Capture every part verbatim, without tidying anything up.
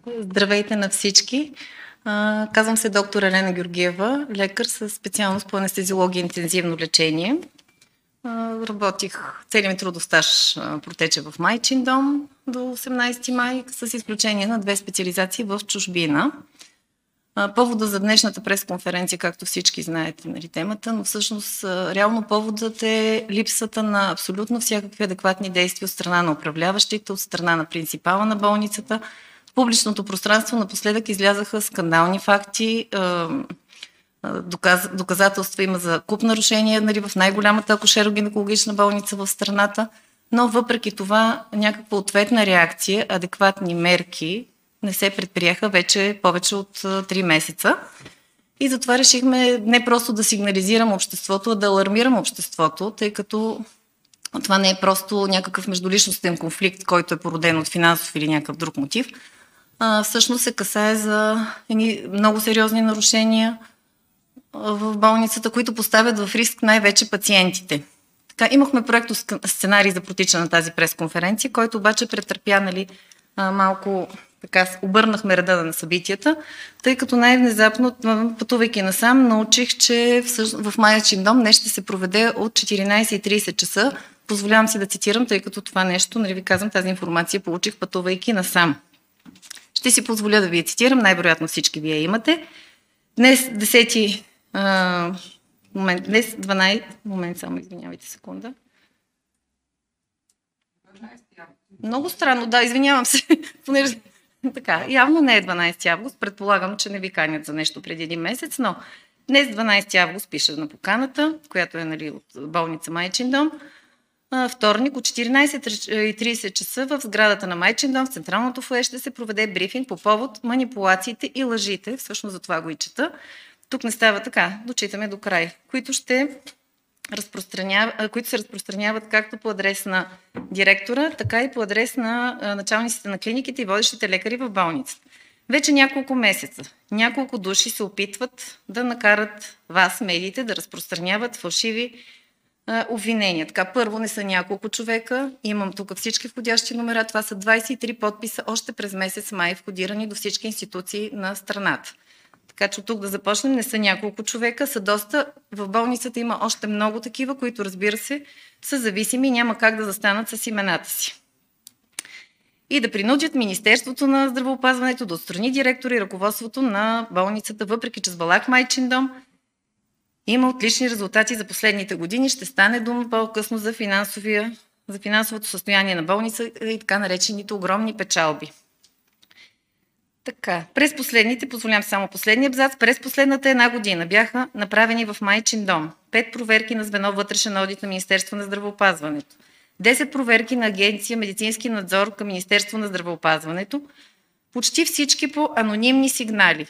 Здравейте на всички. А, казвам се доктор Елена Георгиева, лекар със специалност по анестезиология и интензивно лечение. А, работих, целият ми трудов стаж а, протече в майчин дом до осемнадесети май, с изключение на две специализации в чужбина. А, повода за днешната пресконференция, както всички знаете, нали, темата, но всъщност а, реално поводът е липсата на абсолютно всякакви адекватни действия от страна на управляващите, от страна на принципала на болницата. В публичното пространство напоследък излязаха скандални факти, доказ, доказателства има за куп нарушения, нали, в най-голямата акушеро-гинекологична болница в страната, но въпреки това някаква ответна реакция, адекватни мерки не се предприеха вече повече от три месеца. И затова решихме не просто да сигнализирам обществото, а да алармирам обществото, тъй като това не е просто някакъв междуличностен конфликт, който е породен от финансов или някакъв друг мотив. А, всъщност се касае за едни много сериозни нарушения в болницата, които поставят в риск най-вече пациентите. Така, имахме проекто сценарий за протичане на тази пресконференция, който обаче претърпя, нали, малко така, обърнахме реда на събитията, тъй като най-внезапно, пътувайки насам, научих, че в, в майчин дом днес ще се проведе от четиринадесет и тридесет часа. Позволявам си да цитирам, тъй като това нещо, нали ви казвам, тази информация получих пътувайки насам. Ще си позволя да ви я цитирам, най-вероятно всички вие имате. Днес десети а, момент, днес дванадесети, момент само извинявайте секунда. Много странно, да, извинявам се, понеже така, явно не е дванадесети август, предполагам, че не ви канят за нещо преди един месец, но днес дванадесети август пише на поканата, която е, нали, от болница Майчин дом. Вторник от четиринадесет и тридесет часа в сградата на Майчин дом в централното фоайе ще се проведе брифинг по повод манипулациите и лъжите, всъщност за това го и чета. Тук не става така, дочитаме до край, които ще разпространява, които се разпространяват както по адрес на директора, така и по адрес на началниците на клиниките и водещите лекари в болницата. Вече няколко месеца, няколко души се опитват да накарат вас, медиите, да разпространяват фалшиви обвинения. Така, първо не са няколко човека, имам тук всички входящи номера, това са двадесет и три подписа още през месец май, входирани до всички институции на страната. Така че от тук да започнем, не са няколко човека, са доста. В болницата има още много такива, които, разбира се, са зависими и няма как да застанат с имената си. И да принудят Министерството на здравеопазването да отстрани директора и ръководството на болницата, въпреки че с Балак Майчин дом има отлични резултати за последните години. Ще стане дума по-късно за, за финансовото състояние на болница и така наречените огромни печалби. Така, през последните, позволявам само последния абзац, през последната една година бяха направени в Майчин дом пет проверки на звено вътрешен одит на Министерство на здравеопазването, десет проверки на агенция медицински надзор към Министерство на здравеопазването, почти всички по анонимни сигнали.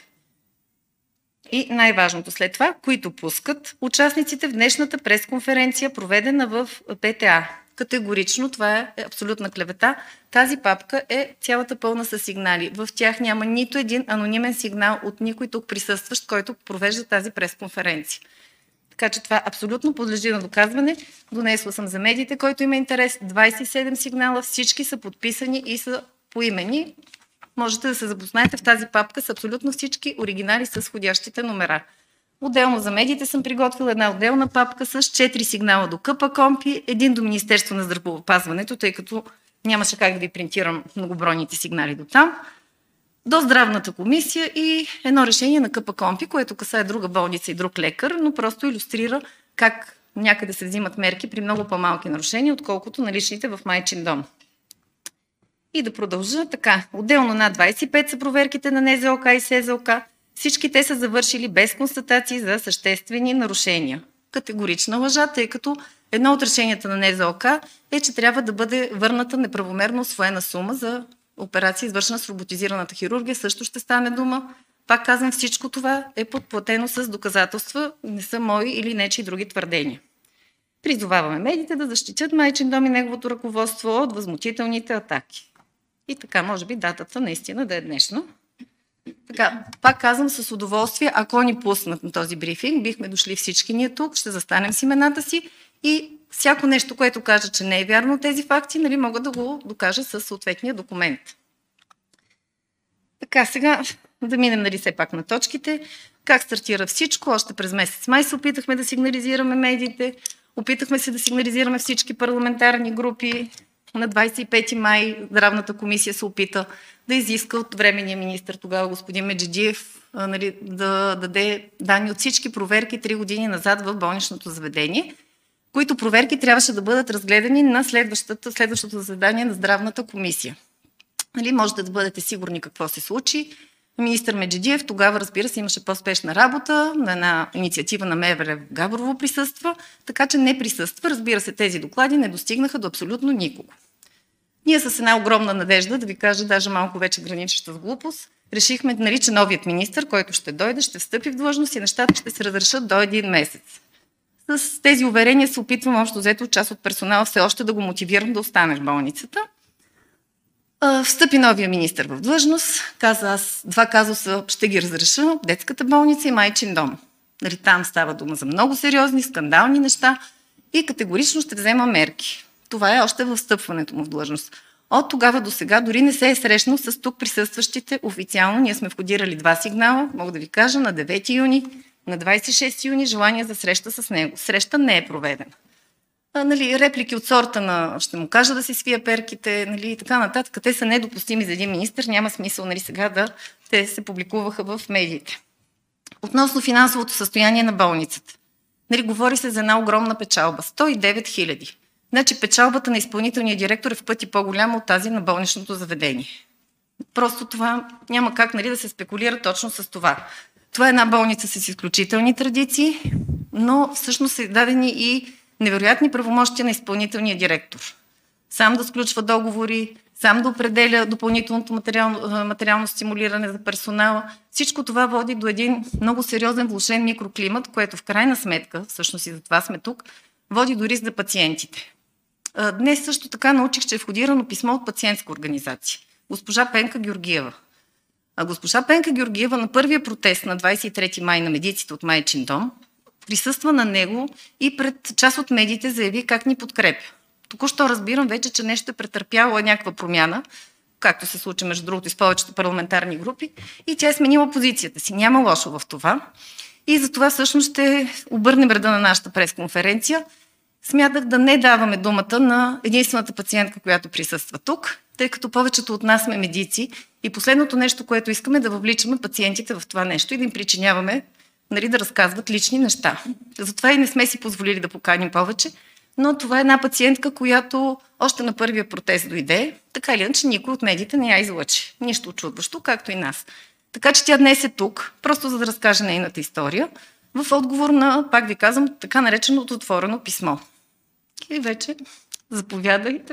И най-важното след това, които пускат участниците в днешната пресконференция, проведена в ПТА. Категорично, това е абсолютна клевета. Тази папка е цялата пълна с сигнали. В тях няма нито един анонимен сигнал от никой тук присъстващ, който провежда тази пресконференция. Така че това абсолютно подлежи на доказване. Донесла съм за медиите, който има интерес. двадесет и седем сигнала, всички са подписани и са поимени. Можете да се запознаете в тази папка с абсолютно всички оригинали с входящите номера. Отделно за медиите съм приготвила една отделна папка с четири сигнала до КПКОНПИ, един до Министерство на здравеопазването, тъй като нямаше как да ви принтирам многобройните сигнали до там, до Здравната комисия и едно решение на КПКОНПИ, което касае друга болница и друг лекар, но просто илюстрира как някъде се взимат мерки при много по-малки нарушения, отколкото наличните в Майчин дом. И да продължа така. Отделно над двадесет и пет са проверките на НЗОК и СЗОК. Всички те са завършили без констатации за съществени нарушения. Категорична лъжа, тъй като едно от решенията на НЗОК е, че трябва да бъде върната неправомерно усвоена сума за операция, извършена с роботизираната хирургия. Също ще стане дума. Пак казвам, всичко това е подплатено с доказателства, не са мои или нечи други твърдения. Призоваваме медиите да защитят Майчин дом и неговото ръководство от възмутителните атаки. И така, може би, датата наистина да е днешна. Така, пак казвам с удоволствие, ако ни пуснат на този брифинг, бихме дошли всички ние тук, ще застанем с имената си и всяко нещо, което кажа, че не е вярно тези факти, нали, мога да го докажа със съответния документ. Така, сега да минем, нали, все пак на точките. Как стартира всичко? Още през месец май се опитахме да сигнализираме медиите, опитахме се да сигнализираме всички парламентарни групи. На двадесет и пети май Здравната комисия се опита да изиска от временния министър, тогава господин Меджидиев, нали, да даде данни от всички проверки три години назад в болничното заведение, които проверки трябваше да бъдат разгледани на следващото, следващото заседание на Здравната комисия. Нали, можете да бъдете сигурни какво се случи. Министър Меджидиев тогава, разбира се, имаше по-спешна работа, на една инициатива на МВР в Габрово присъства, така че не присъства. Разбира се, тези доклади не достигнаха до абсолютно никого. Ние с една огромна надежда, да ви кажа, даже малко вече граничеща с глупост, решихме, нали, че новият министър, който ще дойде, ще встъпи в длъжност и нещата ще се разрешат до един месец. С тези уверения се опитвам общо взето част от персонала все още да го мотивирам да остане в болницата. Встъпи новия министър в длъжност, каза: аз два казуса ще ги разреша, детската болница и майчин дом. Нали, там става дума за много сериозни, скандални неща и категорично ще взема мерки. Това е още в встъпването му в длъжност. От тогава до сега дори не се е срещнал с тук присъстващите официално. Ние сме входирали два сигнала, мога да ви кажа, на девети юни, на двадесет и шести юни желание за среща с него. Среща не е проведена. А, нали, реплики от сорта на ще му кажа да си свия перките, нали, и така нататък. Те са недопустими за един министър. Няма смисъл, нали, сега да те се публикуваха в медиите. Относно финансовото състояние на болницата. Нали, говори се за една огромна печалба. сто и девет хиляди. Значи печалбата на изпълнителния директор е в пъти по-голяма от тази на болничното заведение. Просто това няма как, нали, да се спекулира точно с това. Това е една болница с изключителни традиции, но всъщност са дадени и невероятни правомощия на изпълнителния директор. Сам да сключва договори, сам да определя допълнителното материално, материално стимулиране за персонала. Всичко това води до един много сериозен влошен микроклимат, което в крайна сметка, всъщност и за това сме тук, води до риск за пациентите. Днес също така научих, че е входирано писмо от пациентска организация. Госпожа Пенка Георгиева. А госпожа Пенка Георгиева на първия протест на двадесет и трети май на медиците от майчин дом присъства на него и пред част от медиите заяви как ни подкрепя. Току-що разбирам вече, че нещо е претърпяло някаква промяна, както се случи между другото и с повечето парламентарни групи, и тя е сменила позицията си. Няма лошо в това. И за това всъщност ще обърнем реда на нашата пресконференция. Смятах да не даваме думата на единствената пациентка, която присъства тук, тъй като повечето от нас сме медици и последното нещо, което искаме, е да въвличаме пациентите в това нещо и да им причиняваме, нали, да разказват лични неща. Затова и не сме си позволили да поканим повече, но това е една пациентка, която още на първия протест дойде, така или иначе никой от медиите не я излъчи. Нищо очудващо, както и нас. Така че тя днес е тук, просто за да разкаже нейната история, в отговор на, пак ви казвам, така нареченото отворено писмо. И вече заповядайте.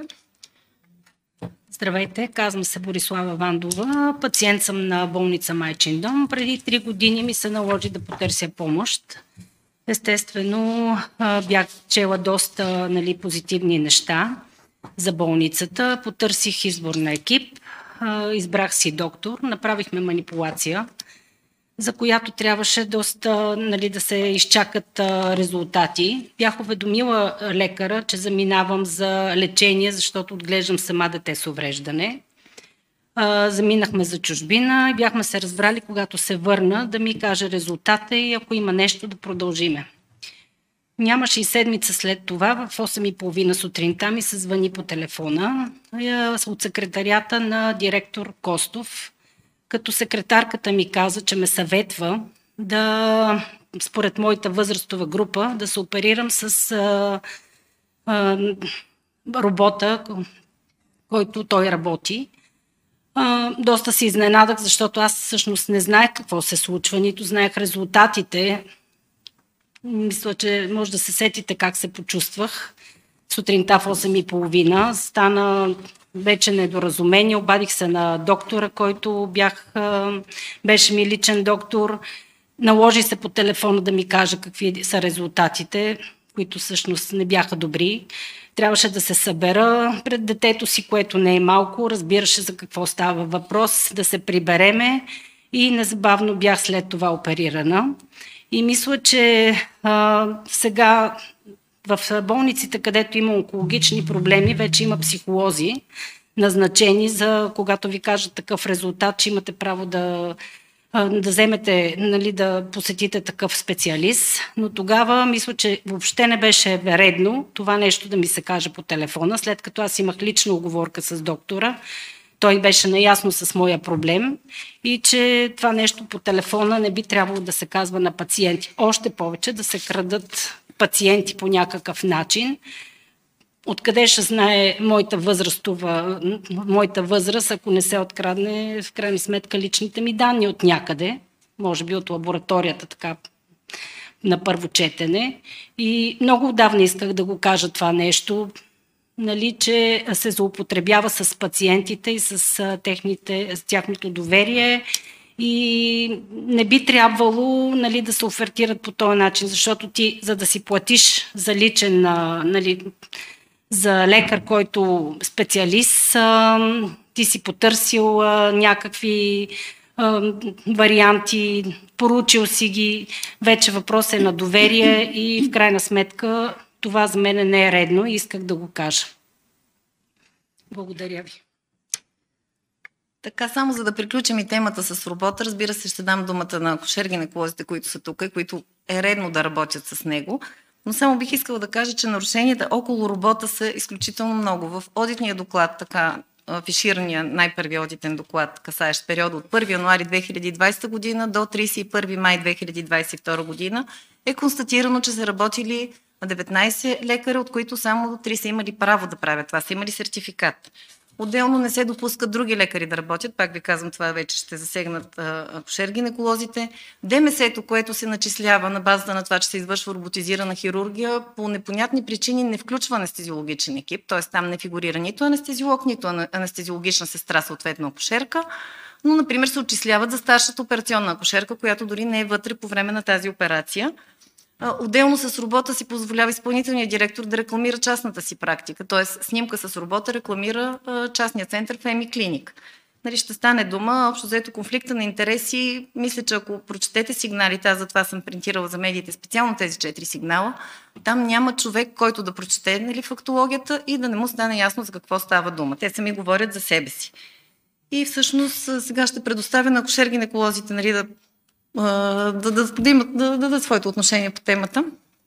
Здравейте, казвам се Борислава Вандова, пациент съм на болница майчин дом. Преди три години ми се наложи да потърся помощ. Естествено, бях чела доста, нали, позитивни неща за болницата. Потърсих избор на екип, избрах си доктор, направихме манипулация, за която трябваше доста, нали, да се изчакат резултати. Бях уведомила лекара, че заминавам за лечение, защото отглеждам сама дете с увреждане. Заминахме за чужбина и бяхме се разбрали, когато се върна, да ми каже резултата и ако има нещо да продължиме. Нямаше и седмица след това, в осем и половина сутринта ми се звъни по телефона от секретарията на директор Костов, като секретарката ми каза, че ме съветва да, според моята възрастова група, да се оперирам с а, а, робота, който той работи. А, доста се изненадах, защото аз всъщност не знаех какво се случва, нито знаех резултатите. Мисля, че може да се сетите как се почувствах. Сутринта в осем и половина стана вече недоразумение. Обадих се на доктора, който бях, беше ми личен доктор. Наложи се по телефона да ми каже какви са резултатите, които всъщност не бяха добри. Трябваше да се събера пред детето си, което не е малко. Разбираше за какво става въпрос, да се прибереме и незабавно бях след това оперирана. И мисля, че а, сега в болниците, където има онкологични проблеми, вече има психолози, назначени за когато ви кажат такъв резултат, че имате право да, да вземете, нали, да посетите такъв специалист. Но тогава мисля, че въобще не беше редно това нещо да ми се каже по телефона, след като аз имах лична уговорка с доктора. Той беше наясно с моя проблем и че това нещо по телефона не би трябвало да се казва на пациенти. Още повече да се крадат пациенти по някакъв начин. Откъде ще знае моята възрастова, моята възраст, ако не се открадне в крайна сметка личните ми данни от някъде, може би от лабораторията, така на първо четене. И много отдавна исках да го кажа това нещо, нали, че се злоупотребява с пациентите и с, техните, с тяхното доверие и не би трябвало, нали, да се офертират по този начин, защото ти, за да си платиш за личен, нали, за лекар, който специалист, ти си потърсил някакви варианти, поручил си ги, вече въпрос е на доверие и в крайна сметка това за мен не е редно и исках да го кажа. Благодаря ви. Така, само за да приключим и темата с робота, разбира се, ще дам думата на акушер-гинеколозите, които са тук и които е редно да работят с него. Но само бих искала да кажа, че нарушенията около робота са изключително много. В одитния доклад, така афиширания най-първи одитен доклад, касаещ периода от първи януари две хиляди и двадесета година до тридесет и първи май две хиляди двадесет и втора година, е констатирано, че са работили деветнадесет лекаря, от които само три са имали право да правят това, са имали сертификат. Отделно не се допускат други лекари да работят, пак ви казвам, това вече ще засегнат акушер-гинеколозите. ДМС-то, което се начислява на базата на това, че се извършва роботизирана хирургия, по непонятни причини не включва анестезиологичен екип, т.е. там не фигурира нито анестезиолог, нито анестезиологична сестра, съответно акушерка, но, например, се отчисляват за старшата операционна акушерка, която дори не е вътре по време на тази операция. Отделно с робота си позволява изпълнителният директор да рекламира частната си практика, т.е. снимка с робота рекламира частния център в Еми Клиник. Нали, ще стане дума, общо взето конфликта на интереси, мисля, че ако прочетете сигналите, аз затова съм принтирала за медиите специално тези четири сигнала, там няма човек, който да прочете, нали, фактологията и да не му стане ясно за какво става дума. Те сами говорят за себе си. И всъщност сега ще предоставя на акушер-гинеколозите, нали, да Да, да, да, имат, да, да дадат своето отношение по темата.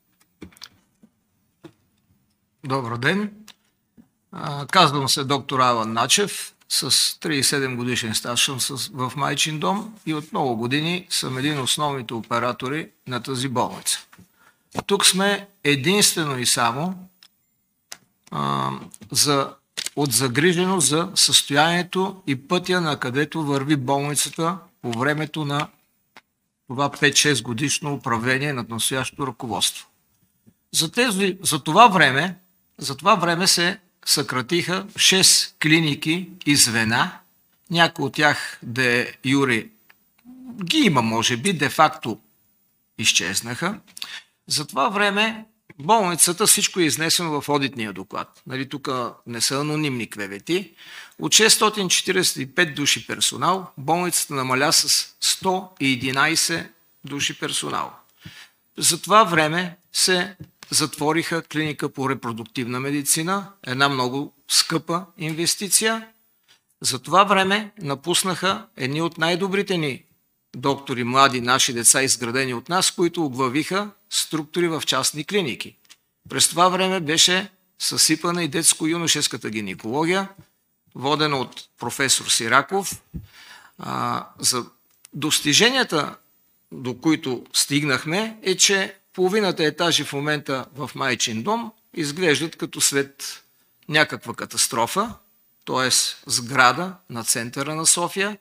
Добър ден. А, казвам се доктор Алан Начев, с тридесет и седем годишен стаж съм в Майчин дом и от много години съм един от основните оператори на тази болница. Тук сме единствено и само а, за, от загриженост за състоянието и пътя, на където върви болницата по времето на това пет-шест годишно управление над настоящото ръководство. За, тези, за, това време, за това време се съкратиха шест клиники и звена, някои от тях де юри ги има, може би, де-факто изчезнаха. За това време болницата, всичко е изнесено в одитния доклад. Нали, тук не са анонимни клевети. От шестстотин четиридесет и пет души персонал, болницата намаля с сто и единадесет души персонал. За това време се затвориха клиника по репродуктивна медицина, една много скъпа инвестиция. За това време напуснаха едни от най-добрите ни доктори, млади наши деца, изградени от нас, които оглавиха структури в частни клиники. През това време беше съсипана и детско-юношеската гинекология, водена от професор Сираков. А, за достиженията, до които стигнахме, е, че половината етажи в момента в Майчин дом изглеждат като след някаква катастрофа, т.е. сграда на центъра на София,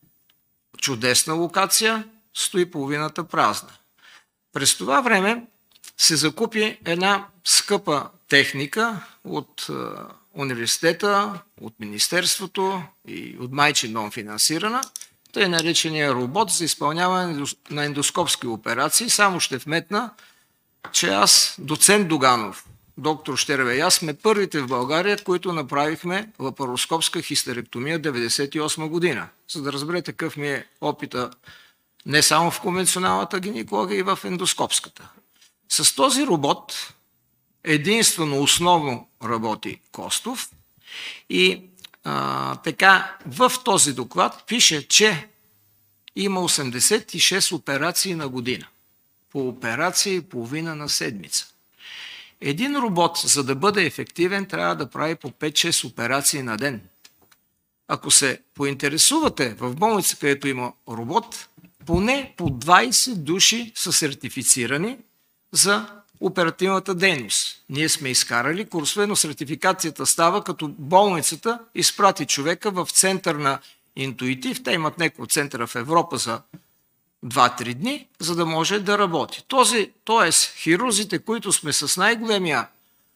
чудесна локация, стои половината празна. През това време се закупи една скъпа техника от е, университета, от министерството и от Майчин дом финансирана, тъй наречения робот за изпълняване на ендоскопски операции. Само ще вметна, че аз, доцент Доганов, доктор Щербе и аз сме първите в България, които направихме лапароскопска хистеректомия деветдесет и осма година. За да разберете какъв ми е опита не само в конвенционалната гинекология, и в ендоскопската. С този робот единствено основно работи Костов и а, така, в този доклад пише, че има осемдесет и шест операции на година. По операция и половина на седмица. Един робот, за да бъде ефективен, трябва да прави по пет-шест операции на ден. Ако се поинтересувате в болница, където има робот, поне по двайсет души са сертифицирани за оперативната дейност. Ние сме изкарали курсове, но сертификацията става като болницата изпрати човека в център на Интуитив. Те имат няколко центъра в Европа за два-три дни, за да може да работи. Този, тоест, хирурзите, които сме с най-големия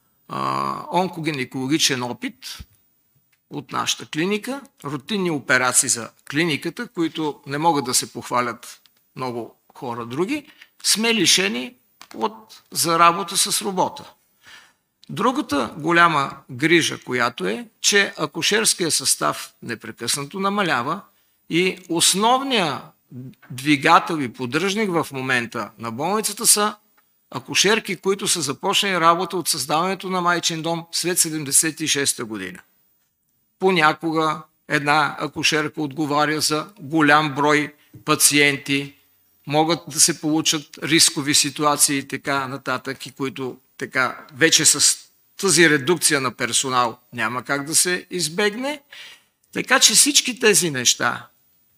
а, онкогинекологичен опит от нашата клиника, рутинни операции за клиниката, които не могат да се похвалят много хора други, сме лишени от, за работа с робота. Другата голяма грижа, която е, че акушерския състав непрекъснато намалява и основният двигател и поддръжник в момента на болницата са акушерки, които са започнали работа от създаването на майчин дом след седемдесет и шеста година. Понякога една акушерка отговаря за голям брой пациенти, могат да се получат рискови ситуации и така нататък, и които така вече с тази редукция на персонал няма как да се избегне. Така че всички тези неща,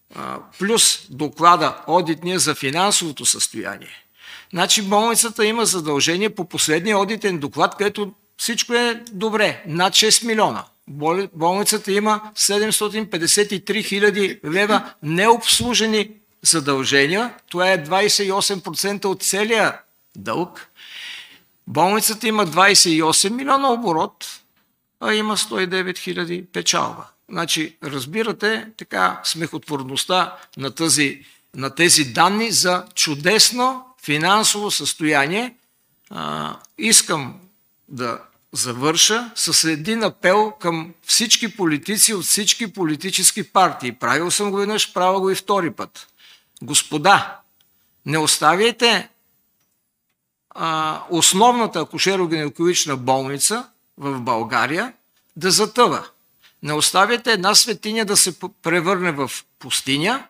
плюс доклада одитния за финансовото състояние. Значи болницата има задължение по последния одитен доклад, където всичко е добре, над шест милиона. Болницата има седемстотин петдесет и три хиляди лева необслужени задължения. Това е двайсет и осем процента от целия дълг. Болницата има двайсет и осем милиона оборот, а има сто и девет хиляди печалба. Значи, разбирате така смехотворността на, тази, на тези данни за чудесно финансово състояние. А, искам да завърша с един апел към всички политици от всички политически партии. Правил съм го веднъж, правя го и втори път. Господа, не оставяйте а, основната акушеро-гинекологична болница в България да затъва. Не оставяйте една светиня да се превърне в пустиня.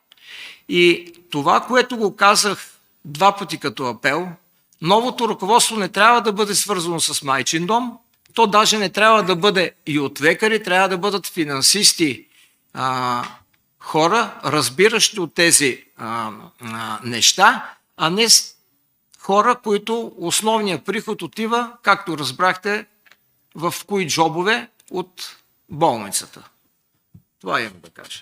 И това, което го казах два пъти като апел, новото ръководство не трябва да бъде свързано с майчин дом, то даже не трябва да бъде и от лекари, трябва да бъдат финансисти, а, хора, разбиращи от тези а, а, неща, а не хора, които основният приход отива, както разбрахте, в кои джобове от болницата. Това имам да кажа.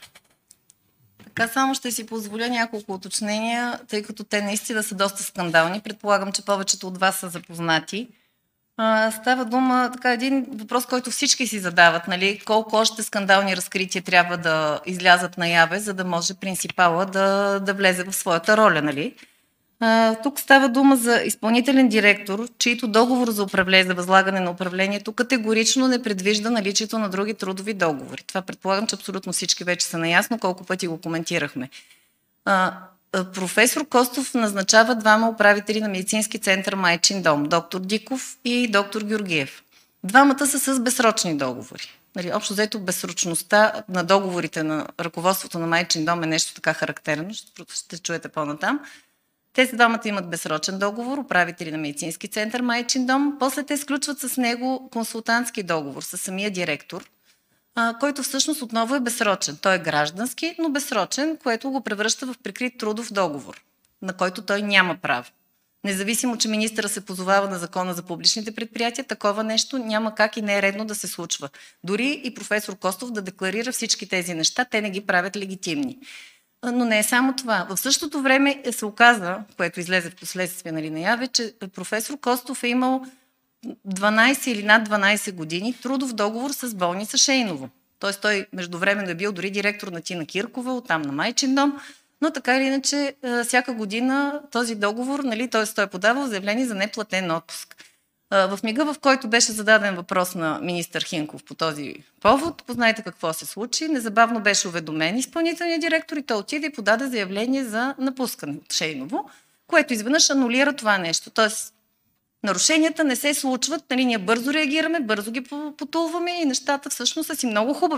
Така само ще си позволя няколко уточнения, тъй като те наистина са доста скандални. Предполагам, че повечето от вас са запознати. А, става дума, така, един въпрос, който всички си задават, нали? Колко още скандални разкрития трябва да излязат наяве, за да може принципала да, да влезе в своята роля, нали? А, тук става дума за изпълнителен директор, чийто договор за управление, за възлагане на управлението категорично не предвижда наличието на други трудови договори. Това предполагам, че абсолютно всички вече са наясно, колко пъти го коментирахме. А, професор Костов назначава двама управители на медицински център Майчин дом, доктор Диков и доктор Георгиев. Двамата са с безсрочни договори. Нали, общо взето безсрочността на договорите на ръководството на Майчин дом е нещо така характерно, ще чуете по-натам. Тези двамата имат безсрочен договор, управители на медицински център Майчин дом, после те сключват с него консултантски договор с самия директор, който всъщност отново е безсрочен. Той е граждански, но безсрочен, което го превръща в прикрит трудов договор, на който той няма право. Независимо, че министъра се позовава на закона за публичните предприятия, такова нещо няма как и не е редно да се случва. Дори и професор Костов да декларира всички тези неща, те не ги правят легитимни. Но не е само това. В същото време се оказа, което излезе в последствие, нали, наяве, че професор Костов е имал дванайсет или над дванайсет години трудов договор с болница Шейново. Тоест той междувременно е бил дори директор на Тина Киркова, оттам на Майчин дом, но така или иначе всяка година този договор, нали, т.е. той е подавал заявление за неплатен отпуск. В мига, в който беше зададен въпрос на министър Хинков по този повод, познайте какво се случи, незабавно беше уведомен изпълнителният директор и той отиде и подаде заявление за напускане от Шейново, което изведнъж анулира това нещо. Тоест, нарушенията не се случват, нали, ние бързо реагираме, бързо ги потулваме и нещата всъщност са си много хубави.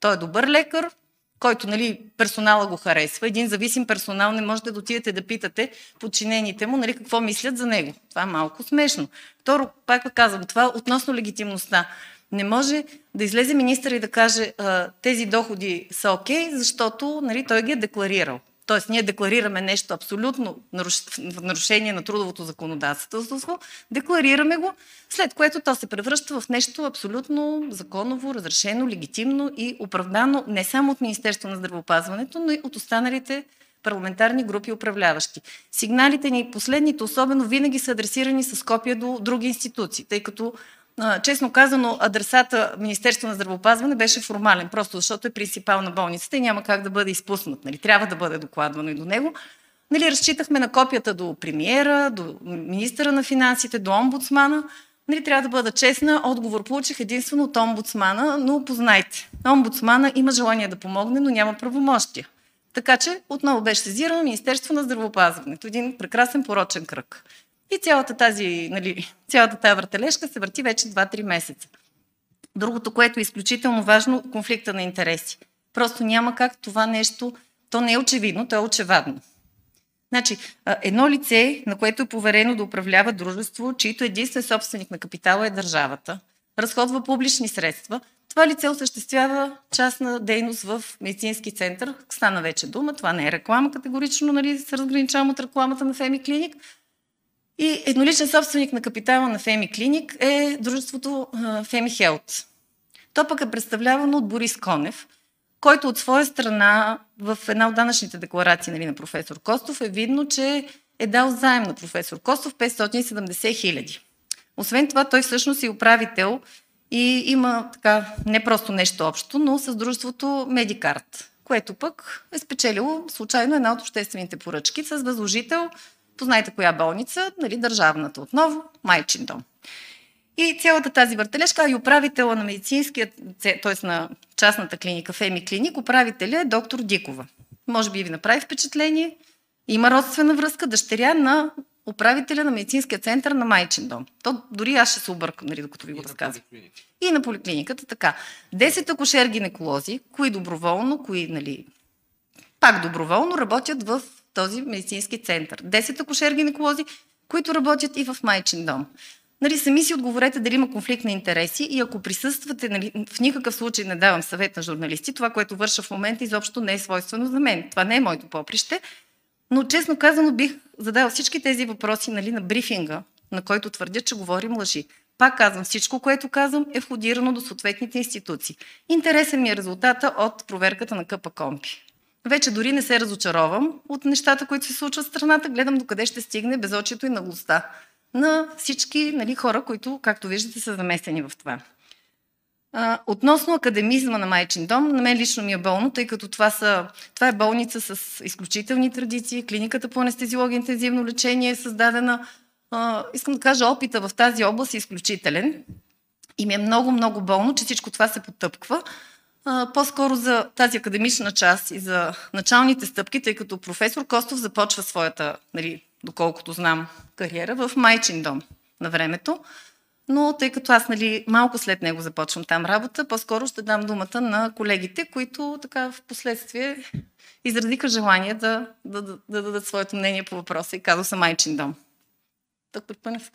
Той е добър лекар, който, нали, персонала го харесва. Един зависим персонал не можете да отидете да питате подчинените му, нали, какво мислят за него. Това е малко смешно. Второ, пак казвам, това относно легитимността. Не може да излезе министър и да каже тези доходи са окей, защото, нали, той ги е декларирал. Тоест, ние декларираме нещо абсолютно в нарушение на трудовото законодателство, декларираме го, след което то се превръща в нещо абсолютно законово, разрешено, легитимно и оправдано не само от Министерството на здравеопазването, но и от останалите парламентарни групи управляващи. Сигналите ни, последните особено, винаги са адресирани с копия до други институции, тъй като, честно казано, адресата Министерство на здравеопазване беше формален, просто защото е принципал на болницата и няма как да бъде изпуснат. Нали? Трябва да бъде докладвано и до него. Нали, разчитахме на копията до премиера, до министъра на финансите, до омбудсмана. Нали, трябва да бъда честна, отговор получих единствено от омбудсмана, но познайте, омбудсмана има желание да помогне, но няма правомощия. Така че отново беше сезирано Министерство на здравеопазването. Един прекрасен порочен кръг. И цялата тази, нали, цялата тази въртележка се върти вече два-три месеца. Другото, което е изключително важно, конфликта на интереси. Просто няма как това нещо, то не е очевидно, то е очевадно. Значи, едно лице, на което е поверено да управлява дружество, чието единствен собственик на капитала е държавата, разходва публични средства, това лице осъществява частна дейност в медицински център. Стана вече дума, това не е реклама категорично, нали, се разграничавам от рекламата на Феми Клиник. И едноличен собственик на капитала на Феми Клиник е дружеството Феми Хелт. То пък е представлявано от Борис Конев, който от своя страна в една от данъчните декларации, нали, на професор Костов е видно, че е дал заем на професор Костов петстотин и седемдесет хиляди. Освен това, той всъщност е управител и има така не просто нещо общо, но с дружеството Медикарт, което пък е спечелило случайно една от обществените поръчки с възложител, познайте коя болница, нали, държавната отново, Майчин дом. И цялата тази въртележка, и управителя на медицинския, т.е. на частната клиника Феми Клиник, управителя е доктор Дикова. Може би ви направи впечатление, има родствена връзка, дъщеря на управителя на медицинския център на Майчин дом. То дори аз ще се объркам, нали, докато ви го разказвам. И на поликлиниката, така. Десет акушер-гинеколози, кои доброволно, кои, нали, пак доброволно работят в този медицински център. Десет акушер-гинеколози, които работят и в Майчин дом. Нали, сами си отговорете дали има конфликт на интереси и ако присъствате, нали, в никакъв случай не давам съвет на журналисти, това, което върша в момента, изобщо не е свойствено за мен. Това не е моето поприще, но честно казано бих задала всички тези въпроси, нали, на брифинга, на който твърдя, че говорим лъжи. Пак казвам, всичко, което казвам, е входирано до съответните институции. Интересен ми е резултата от проверката на КПКОНПИ. Вече дори не се разочаровам от нещата, които се случват в страната, гледам докъде ще стигне безочието и наглостта на всички, нали, хора, които, както виждате, са замесени в това. А, относно академизма на Майчин дом, на мен лично ми е болно, тъй като това, са, това е болница с изключителни традиции, клиниката по анестезиология и интензивно лечение е създадена. А, искам да кажа, опита в тази област е изключителен и ми е много, много болно, че всичко това се потъпква. А, по-скоро за тази академична част и за началните стъпки, тъй като професор Костов започва своята, нали, доколкото знам, кариера в Майчин дом на времето, но тъй като аз, нали, малко след него започвам там работа, по-скоро ще дам думата на колегите, които така в последствие изразиха желание да, да, да, да дадат своето мнение по въпроса и казва са Майчин дом. Доктор Пъневска.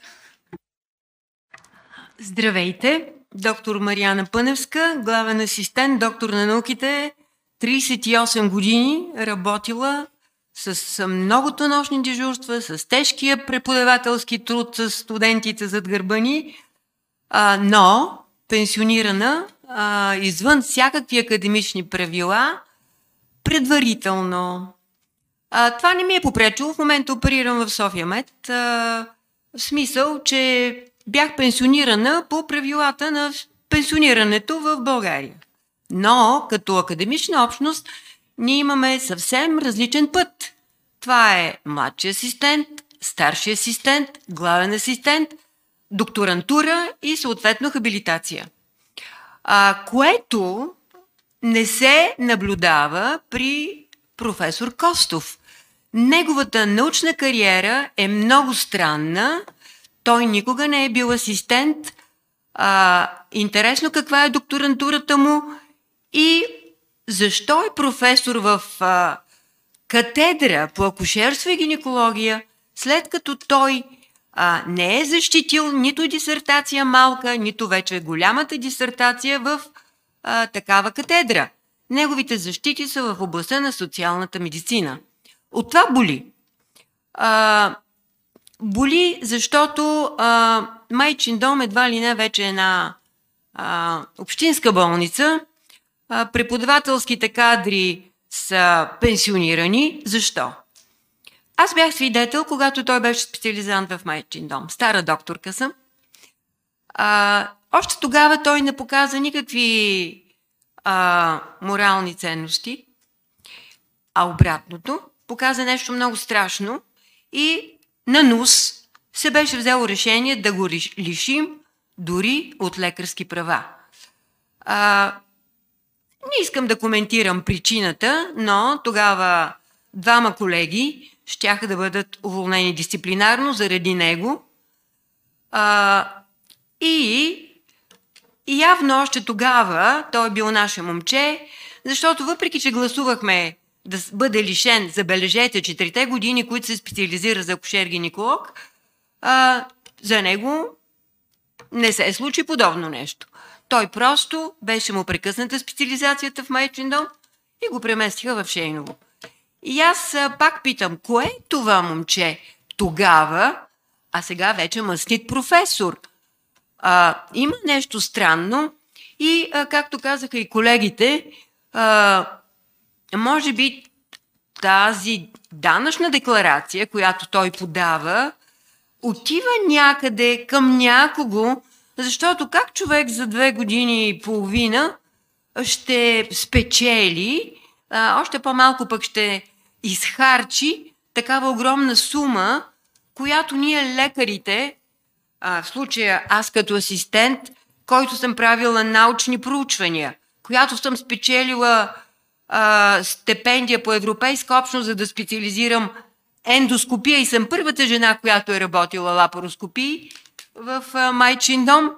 Здравейте! Доктор Мариана Пъневска, главен асистент, доктор на науките, трийсет и осем години, работила с многото нощни дежурства, с тежкия преподавателски труд с студентите зад гърба ни, а, но пенсионирана а, извън всякакви академични правила, предварително. А, това не ми е попречило, в момента оперирам в София Мед, а, в смисъл, че бях пенсионирана по правилата на пенсионирането в България. Но като академична общност ние имаме съвсем различен път. Това е младши асистент, старши асистент, главен асистент, докторантура и съответно хабилитация. А, което не се наблюдава при професор Костов. Неговата научна кариера е много странна. Той никога не е бил асистент. А, интересно каква е докторантурата му И защо е професор в а, катедра по акушерство и гинекология, след като той а, не е защитил нито дисертация малка, нито вече голямата дисертация в а, такава катедра. Неговите защити са в областта на социалната медицина. От това боли. А, боли, защото а, Майчин дом едва ли не вече е една а, общинска болница. А, преподавателските кадри са пенсионирани. Защо? Аз бях свидетел, когато той беше специализант в Майчин дом. Стара докторка съм. А, още тогава той не показа никакви а, морални ценности, а обратното, показа нещо много страшно и на НУС се беше взело решение да го лишим дори от лекарски права. А, не искам да коментирам причината, но тогава двама колеги щяха да бъдат уволнени дисциплинарно заради него. А, и явно още тогава той е бил наше момче, защото въпреки, че гласувахме да бъде лишен, забележете, четирите години, които се специализира за акушер-гинеколог, а, за него не се случи подобно нещо. Той просто беше му прекъсната специализацията в Майчин дом и го преместиха в Шейново. И аз а, пак питам, кое е това момче тогава, а сега вече мъстит професор? А, има нещо странно и, а, както казаха и колегите, а, може би тази данъчна декларация, която той подава, отива някъде към някого, защото как човек за две години и половина ще спечели, а, още по-малко пък ще изхарчи такава огромна сума, която ние лекарите, а, в случая аз като асистент, който съм правила научни проучвания, която съм спечелила а, стипендия по европейска общност, за да специализирам ендоскопия и съм първата жена, която е работила лапароскопии в а, Майчин дом.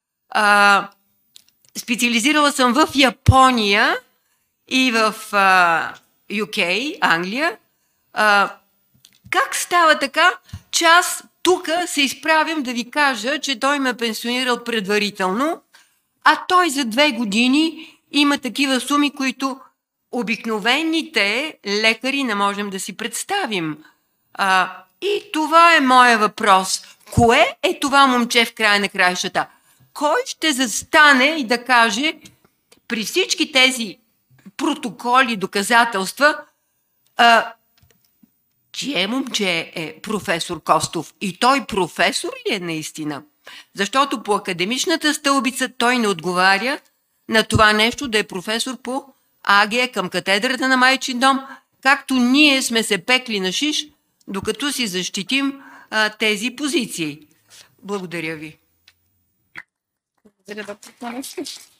А, специализирала съм в Япония и в а, Ю Кей, Англия. А, как става така, че аз тук се изправям да ви кажа, че той ме е пенсионирал предварително, а той за две години има такива суми, които обикновените лекари не можем да си представим. А, и това е моя въпрос. Кое е това момче в края на краищата? Кой ще застане и да каже при всички тези протоколи, доказателства, а, чие момче е професор Костов? И той професор ли е наистина? Защото по академичната стълбица той не отговаря на това нещо да е професор по АГ към катедрата на Майчин дом, както ние сме се пекли на шиш, докато си защитим а, тези позиции. Благодаря ви. Благодаря, доктор Тонев.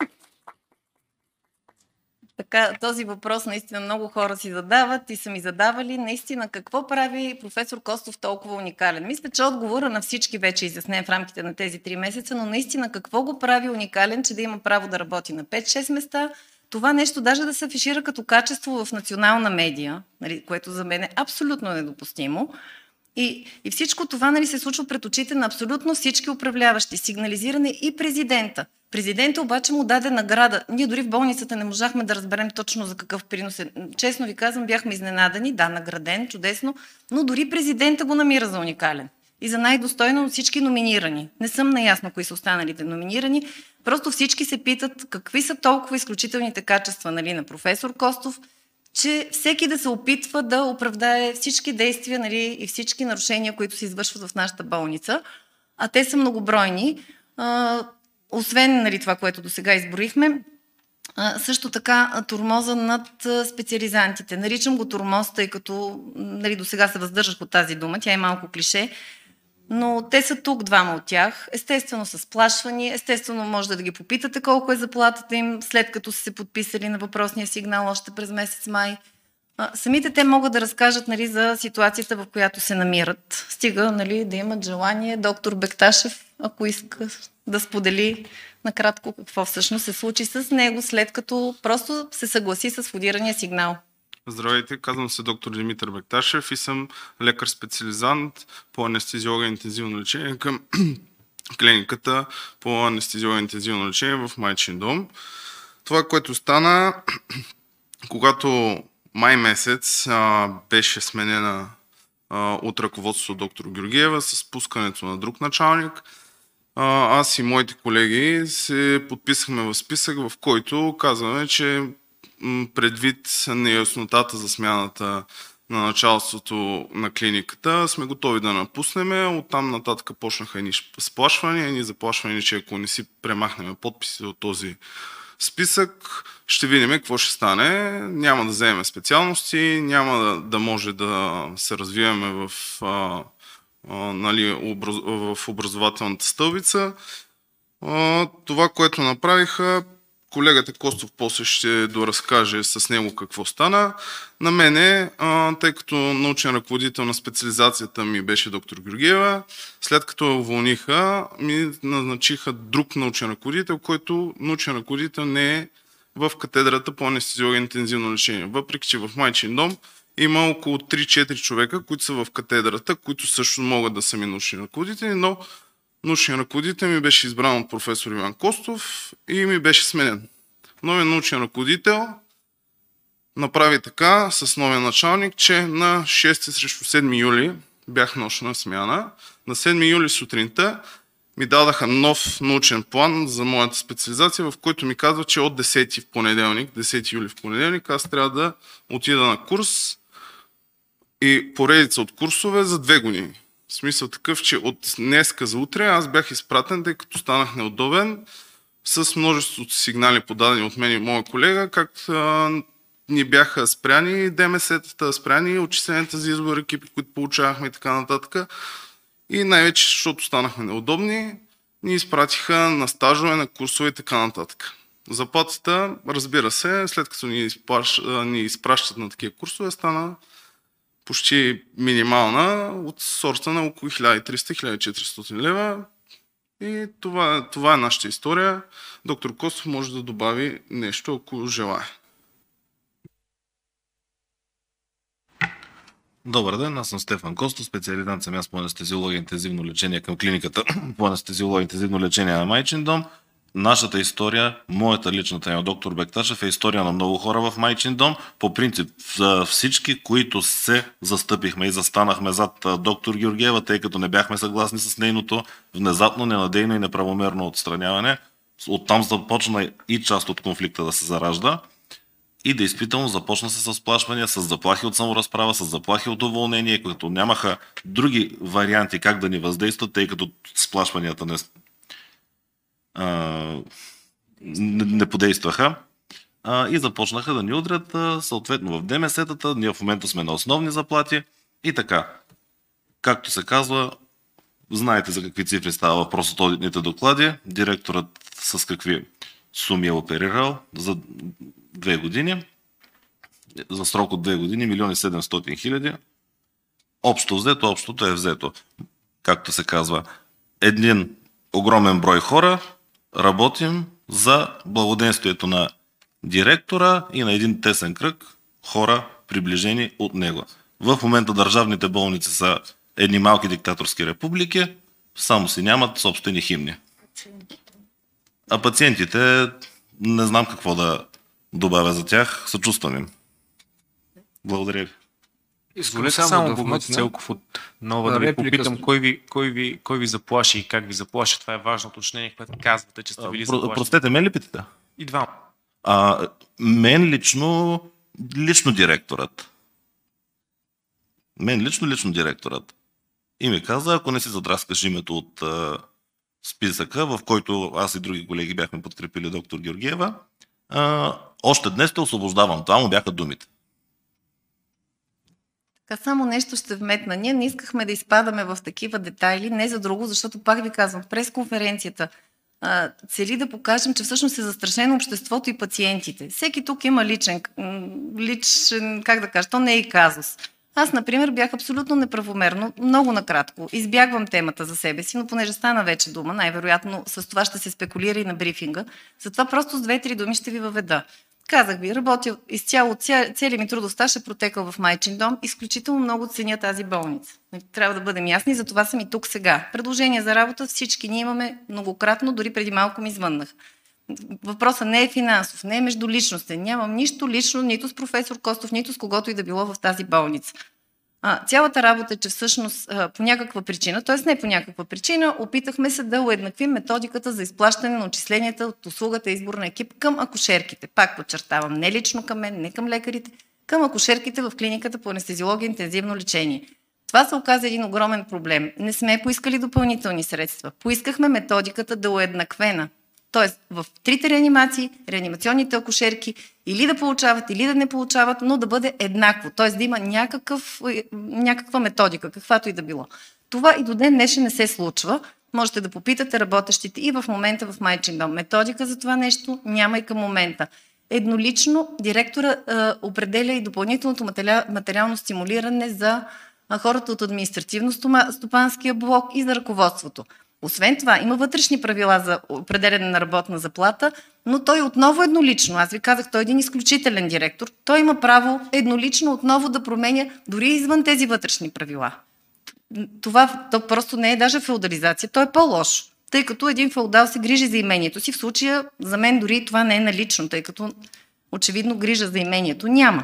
Така, този въпрос наистина много хора си задават и са ми задавали. Наистина, какво прави професор Костов толкова уникален? Мисля, че отговора на всички вече изяснен в рамките на тези три месеца, но наистина какво го прави уникален, че да има право да работи на пет-шест места? Това нещо даже да се афишира като качество в национална медия, нали, което за мен е абсолютно недопустимо. И, и всичко това, нали, се случва пред очите на абсолютно всички управляващи. Сигнализиране и президента. Президента обаче му даде награда. Ние дори в болницата не можахме да разберем точно за какъв принос е. Честно ви казвам, бяхме изненадани. Да, награден, чудесно, но дори президента го намира за уникален. И за най-достойно от всички номинирани. Не съм наясна кои са останалите номинирани. Просто всички се питат какви са толкова изключителните качества, нали, на професор Костов, че всеки да се опитва да оправдае всички действия, нали, и всички нарушения, които се извършват в нашата болница. А те са многобройни. А, освен, нали, това, което до сега изброихме, а, също така тормоза над специализантите. Наричам го тормоз, тъй като, нали, до сега се въздържах от тази дума, тя е малко клише, но те са тук, двама от тях. Естествено са сплашвани, естествено може да ги попитате колко е заплатата им, след като са се подписали на въпросния сигнал още през месец май. А, самите те могат да разкажат, нали, за ситуацията, в която се намират. Стига, нали, да имат желание. Доктор Бекташев, ако иска да сподели накратко какво всъщност се случи с него, след като просто се съгласи с входирания сигнал. Здравейте, казвам се доктор Димитър Бекташев и съм лекар-специализант по анестезиолога и интензивно лечение към клиниката по анестезиолога и интензивно лечение в Майчин дом. Това, което стана, когато май месец а, беше сменена а, от ръководството доктор Георгиева с пускането на друг началник, а, аз и моите колеги се подписахме в списък, в който казваме, че предвид неяснотата за смяната на началството на клиниката, сме готови да напуснем. Оттам нататък почнаха едни сплашвания, едни заплашвания, че ако не си премахнем подписите от този списък, ще видим какво ще стане. Няма да вземем специалности, няма да, да може да се развиваме в, а, а, нали, образ, в образователната стълбица. А, това, което направиха, колегата Костов после ще доразкаже с него какво стана. На мене, а, тъй като научен ръководител на специализацията ми беше доктор Георгиева, след като я уволниха, ми назначиха друг научен ръководител, който научен ръководител не е в катедрата по анестезиолога и интензивно лечение. Въпреки че в Майчин дом има около три-четири човека, които са в катедрата, които също могат да са ми научни ръководители, но научен ръководител ми беше избран от професор Иван Костов и ми беше сменен. Новият научен ръководител направи така с новия началник, че на шести срещу седми юли бях нощна смяна. На седми юли сутринта ми дадаха нов научен план за моята специализация, в който ми казва, че от десети в понеделник, десети юли в понеделник, аз трябва да отида на курс и поредица от курсове за две години. В смисъл такъв, че от днеска за утре аз бях изпратен, тъй като станах неудобен, с множеството сигнали подадени от мен и моя колега, как а, ни бяха спряни ДМС-тата, спряни отчисленията за избор екипи, които получавахме и така нататък. И най-вече, защото станахме неудобни, ни изпратиха на стажове, на курсове и така нататък. Заплатата, разбира се, след като ни, изплащ, ни изпращат на такива курсове, стана почти минимална от сорта на около хиляда и триста - хиляда и четиристотин лева. И това, това е нашата история. Доктор Костов може да добави нещо, ако желае. Добър ден, аз съм Стефан Костов, специализант съм аз по анестезиология и интензивно лечение към клиниката по анестезиология и интензивно лечение на Майчин дом. Нашата история, моята личната на доктор Бекташев е история на много хора в Майчин дом. По принцип всички, които се застъпихме и застанахме зад доктор Георгиева, тъй като не бяхме съгласни с нейното внезапно, ненадейно и неправомерно отстраняване, оттам започна и част от конфликта да се заражда. И действително започна се с сплашвания, с заплахи от саморазправа, с заплахи от уволнение, като нямаха други варианти как да ни въздействат, тъй като сплашванията не, а, не, не подействаха. А, и започнаха да ни удрят а, съответно в ДМС-тата. Ние в момента сме на основни заплати и така. Както се казва, знаете за какви цифри става въпрос от одитните доклади. Директорът с какви суми е оперирал за две години. За срок от две години милион и седемстотин хиляди. Общо взето, общото е взето. Както се казва, един огромен брой хора работим за благоденствието на директора и на един тесен кръг хора, приближени от него. В момента държавните болници са едни малки диктаторски републики, само си нямат собствени химни. А пациентите, не знам какво да добавя за тях, съчувствам им. Благодаря ви. Изволете само, Богомил Целков от Нова да ви попитам, кой ви, кой, ви, кой ви заплаши и как ви заплаши. Това е важно уточнение, което казвате, че сте били заплашени. Простете, мен ли питате? И двама. А, мен лично, лично директорът. Мен лично, лично директорът. И ми каза, ако не си задраскаш името от а, списъка, в който аз и други колеги бяхме подкрепили доктор Георгиева, а, още днес те освобождавам. Това му бяха думите. Така само нещо ще вметна. Ние не искахме да изпадаме в такива детайли, не за друго, защото пак ви казвам, през конференцията а, цели да покажем, че всъщност е застрашено обществото и пациентите. Всеки тук има личен, личен, как да кажа, то не е и казус. Аз, например, бях абсолютно неправомерно, много накратко. Избягвам темата за себе си, но понеже стана вече дума, най-вероятно с това ще се спекулира и на брифинга, затова просто с две-три думи ще ви въведа. Казах ви, работя изцяло, целият ми трудов стаж е протекал в Майчин дом, изключително много ценя тази болница. Трябва да бъдем ясни, затова съм и тук сега. Предложения за работа всички ние имаме многократно, дори преди малко ми звъннах. Въпросът не е финансов, не е междуличностен. Нямам нищо лично, нито с професор Костов, нито с когото и да било в тази болница. А, цялата работа е, че всъщност а, по някаква причина, т.е. не по някаква причина, опитахме се да уеднаквим методиката за изплащане на отчисленията от услугата избор на екип към акушерките. Пак подчертавам, не лично към мен, не към лекарите, към акушерките в клиниката по анестезиология и интензивно лечение. Това се оказа един огромен проблем. Не сме поискали допълнителни средства. Поискахме методиката да е уеднаквена. Тоест в трите реанимации, реанимационните акушерки или да получават, или да не получават, но да бъде еднакво. Тоест да има някакъв, някаква методика, каквато и да било. Това и до ден днешен не се случва. Можете да попитате работещите и в момента в Майчин дом. Методика за това нещо няма и към момента. Еднолично директора е, определя и допълнителното материално стимулиране за хората от административно-стопанския блок и за ръководството. Освен това, има вътрешни правила за определяне на работна заплата, но той отново еднолично, аз ви казах, той е един изключителен директор, той има право еднолично отново да променя дори извън тези вътрешни правила. Това то просто не е даже феодализация, то е по-лошо, тъй като един феодал се грижи за имението си. В случая, за мен дори това не е налично, тъй като очевидно грижа за имението няма.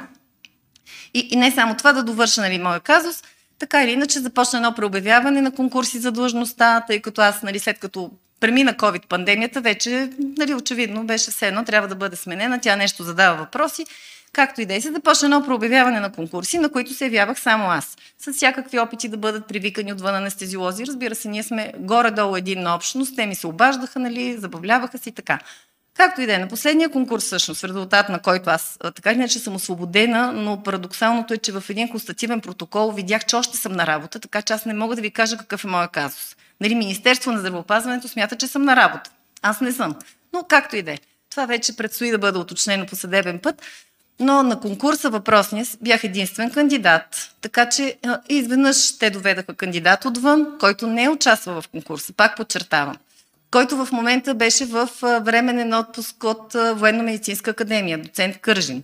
И, и не само това, да довърша, нали, моя казус, така или иначе започна едно преобявяване на конкурси за длъжността, тъй като аз, нали, след като премина ковид-пандемията, вече, нали, очевидно беше все едно, трябва да бъде сменена, тя нещо задава въпроси, както и да е, се започна едно преобявяване на конкурси, на които се явявах само аз, с всякакви опити да бъдат привикани отвън анестезиолози. Разбира се, ние сме горе-долу единна общност, те ми се обаждаха, нали, забавляваха се и така. Както и да е, на последния конкурс, всъщност, в резултат на който аз така или иначе съм освободена, но парадоксалното е, че в един констативен протокол видях, че още съм на работа, така че аз не мога да ви кажа какъв е моя казус. Нали, Министерство на здравеопазването смята, че съм на работа. Аз не съм. Но както и да е. Това вече предстои да бъде уточнено по съдебен път. Но на конкурса въпросния бях единствен кандидат. Така че изведнъж те доведаха кандидат отвън, който не участва в конкурса. Пак подчертавам. Който в момента беше в временен отпуск от Военно-медицинска академия, доцент Кържин.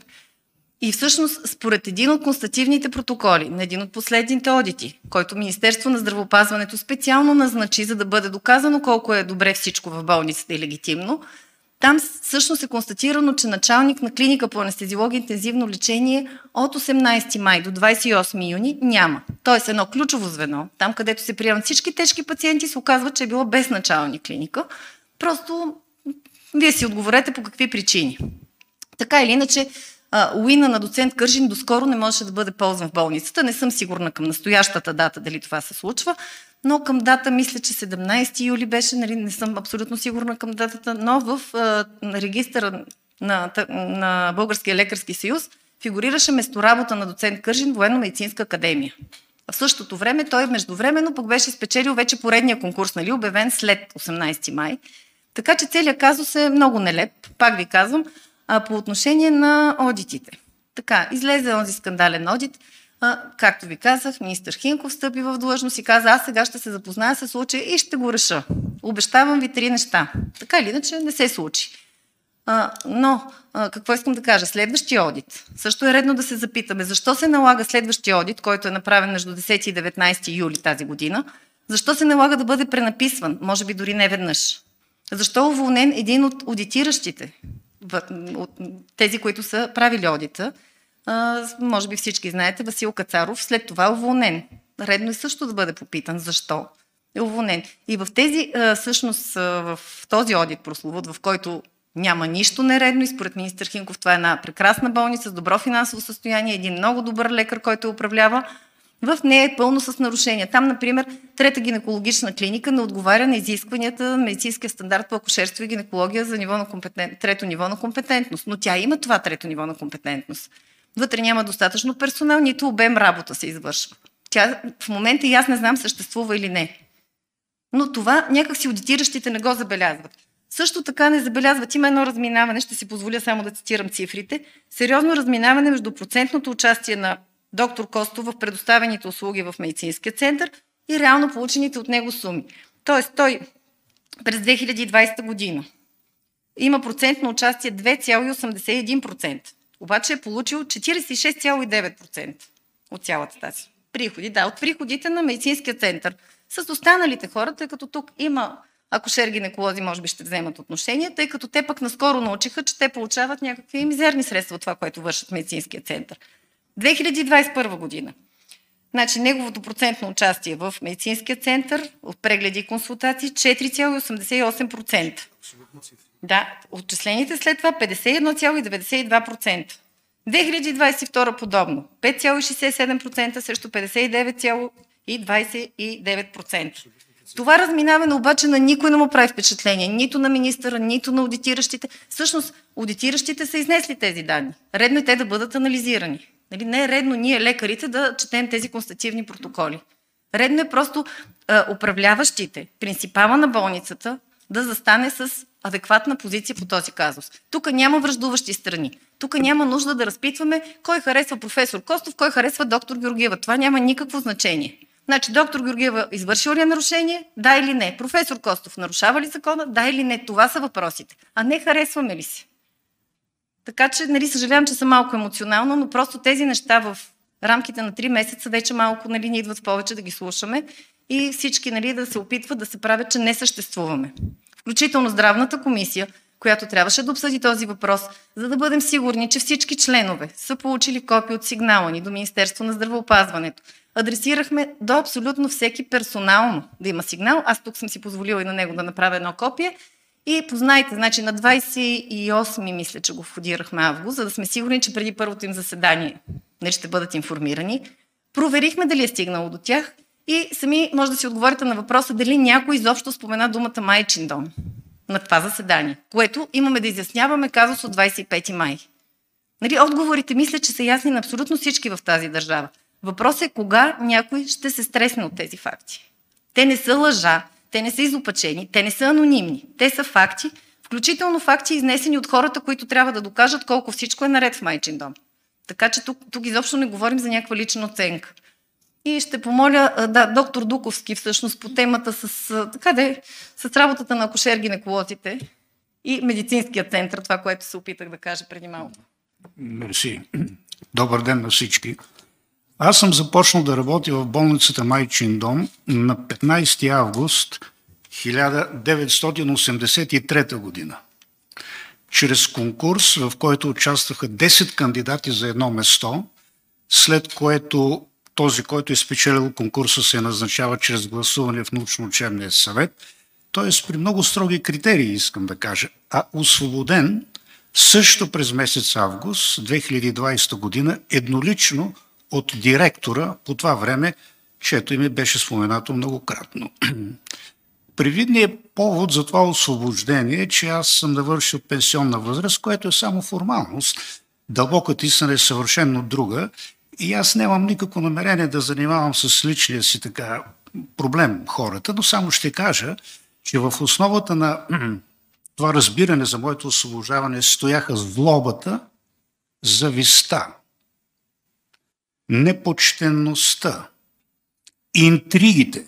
И всъщност, според един от констативните протоколи на един от последните одити, който Министерство на здравеопазването специално назначи, за да бъде доказано колко е добре всичко в болницата и легитимно, там всъщност е констатирано, че началник на клиника по анестезиология и интензивно лечение от осемнадесети май до двадесет и осми юни няма. Тоест едно ключово звено, там където се приемат всички тежки пациенти, се оказва, че е било без началник клиника. Просто вие си отговорете по какви причини. Така или иначе, уина на доцент Кържин доскоро не можеше да бъде ползван в болницата. Не съм сигурна към настоящата дата дали това се случва, но към дата, мисля, че седемнадесети юли беше, нали, не съм абсолютно сигурна към датата, но в а, регистъра на, на Българския лекарски съюз фигурираше месторабота на доцент Кържин, Военно-медицинска академия. В същото време той междувременно пък беше спечелил вече поредния конкурс, нали, обявен след осемнадесети май. Така че целият казус е много нелеп, пак ви казвам, а, по отношение на одитите. Така, излезе онзи скандален одит. А, както ви казах, министър Хинков встъпи в длъжност и каза, аз сега ще се запозная с случая и ще го реша. Обещавам ви три неща. Така или иначе не се случи. А, но, а, какво искам да кажа? Следващия одит. Също е редно да се запитаме, защо се налага следващия одит, който е направен между десети и деветнадесети юли тази година, защо се налага да бъде пренаписван, може би дори не веднъж? Защо е уволнен един от одитиращите, от тези, които са правили одита? Uh, може би всички знаете, Васил Кацаров, след това е уволнен. Редно е също да бъде попитан защо е уволнен. И в тези, uh, всъщност, uh, в този одит прословут, в който няма нищо нередно и според министър Хинков това е една прекрасна болница с добро финансово състояние, един много добър лекар, който управлява, в нея е пълно с нарушения. Там, например, трета гинекологична клиника не отговаря на изискванията на медицинския стандарт по акушерство и гинекология за ниво на компетент... трето ниво на компетентност. Но тя има това трето ниво на компетентност. Вътре няма достатъчно персонал, нито обем работа се извършва. Тя в момента и аз не знам съществува или не. Но това някак си аудитиращите не го забелязват. Също така не забелязват, има едно разминаване, ще си позволя само да цитирам цифрите, сериозно разминаване между процентното участие на доктор Костов в предоставените услуги в медицинския център и реално получените от него суми. Тоест той през две хиляди и двадесета година има процент на участие две цяло осемдесет и един процента, обаче е получил четиридесет и шест цяло и девет процента от цялата тази приходи. Да, от приходите на медицинския център. С останалите хора, тъй като тук има акушер-гинеколози, може би ще вземат отношение, тъй като те пък наскоро научиха, че те получават някакви мизерни средства от това, което вършат в медицинския център. две хиляди двадесет и първа година. Значи неговото процентно участие в медицинския център от прегледи и консултации четири цяло осемдесет и осем процента. Да, отчислените след това петдесет и едно цяло деветдесет и два процента. две хиляди двадесет и втора подобно. пет цяло шестдесет и седем процента срещу петдесет и девет цяло двадесет и девет процента. Това разминаване обаче на никой не му прави впечатление. Нито на министъра, нито на аудитиращите. Всъщност, аудитиращите са изнесли тези данни. Редно е те да бъдат анализирани. Нали? Не е редно ние, лекарите, да четем тези констативни протоколи. Редно е просто а, управляващите, принципала на болницата, да застане с адекватна позиция по този казус. Тук няма враждуващи страни. Тук няма нужда да разпитваме кой харесва професор Костов, кой харесва доктор Георгиева. Това няма никакво значение. Значи доктор Георгиева извършил ли е нарушение? Да или не? Професор Костов нарушава ли закона? Да или не? Това са въпросите. А не харесваме ли се? Така че, нали, съжалявам, че съм малко емоционална, но просто тези неща в рамките на три месеца вече малко, нали, ни идват повече да ги слушаме и всички, нали, да се опитват да се правят, че не съществуваме. Включително Здравната комисия, която трябваше да обсъди този въпрос, за да бъдем сигурни, че всички членове са получили копия от сигнала ни до Министерство на здравеопазването. Адресирахме до абсолютно всеки персонално да има сигнал. Аз тук съм си позволила и на него да направя едно копие. И познайте, значи на двадесет и осми мисля, че го входирахме август, за да сме сигурни, че преди първото им заседание не ще бъдат информирани. Проверихме дали е стигнало до тях и сами може да си отговорите на въпроса дали някой изобщо спомена думата майчин дом на това заседание, което имаме да изясняваме казус от двадесет и пети май. Нали, отговорите мисля, че са ясни на абсолютно всички в тази държава. Въпросът е кога някой ще се стресне от тези факти. Те не са лъжа, те не са изопачени, те не са анонимни. Те са факти, включително факти изнесени от хората, които трябва да докажат колко всичко е наред в майчин дом. Така че тук, тук изобщо не говорим за някаква лична оценка. И ще помоля, да, доктор Дуковски всъщност по темата с, така де, с работата на акушер-гинеколозите и медицинския център, това, което се опитах да кажа преди малко. Мерси. Добър ден на всички. Аз съм започнал да работя в болницата Майчин дом на петнадесети август хиляда деветстотин осемдесет и трета година. Чрез конкурс, в който участваха десет кандидати за едно место, след което този, който е спечелил конкурса, се назначава чрез гласуване в научно-учебния съвет, т.е. при много строги критерии, искам да кажа, а освободен също през месец август две хиляди и двадесета година еднолично от директора по това време, чето име беше споменато многократно. Привидният повод за това освобождение е, че аз съм навършил пенсионна възраст, което е само формалност. Дълбоката истина е съвършенно друга и аз нямам никакво намерение да занимавам с личния си така проблем хората, но само ще кажа, че в основата на това разбиране за моето освобождаване стояха злобата, завистта, непочтенността, интригите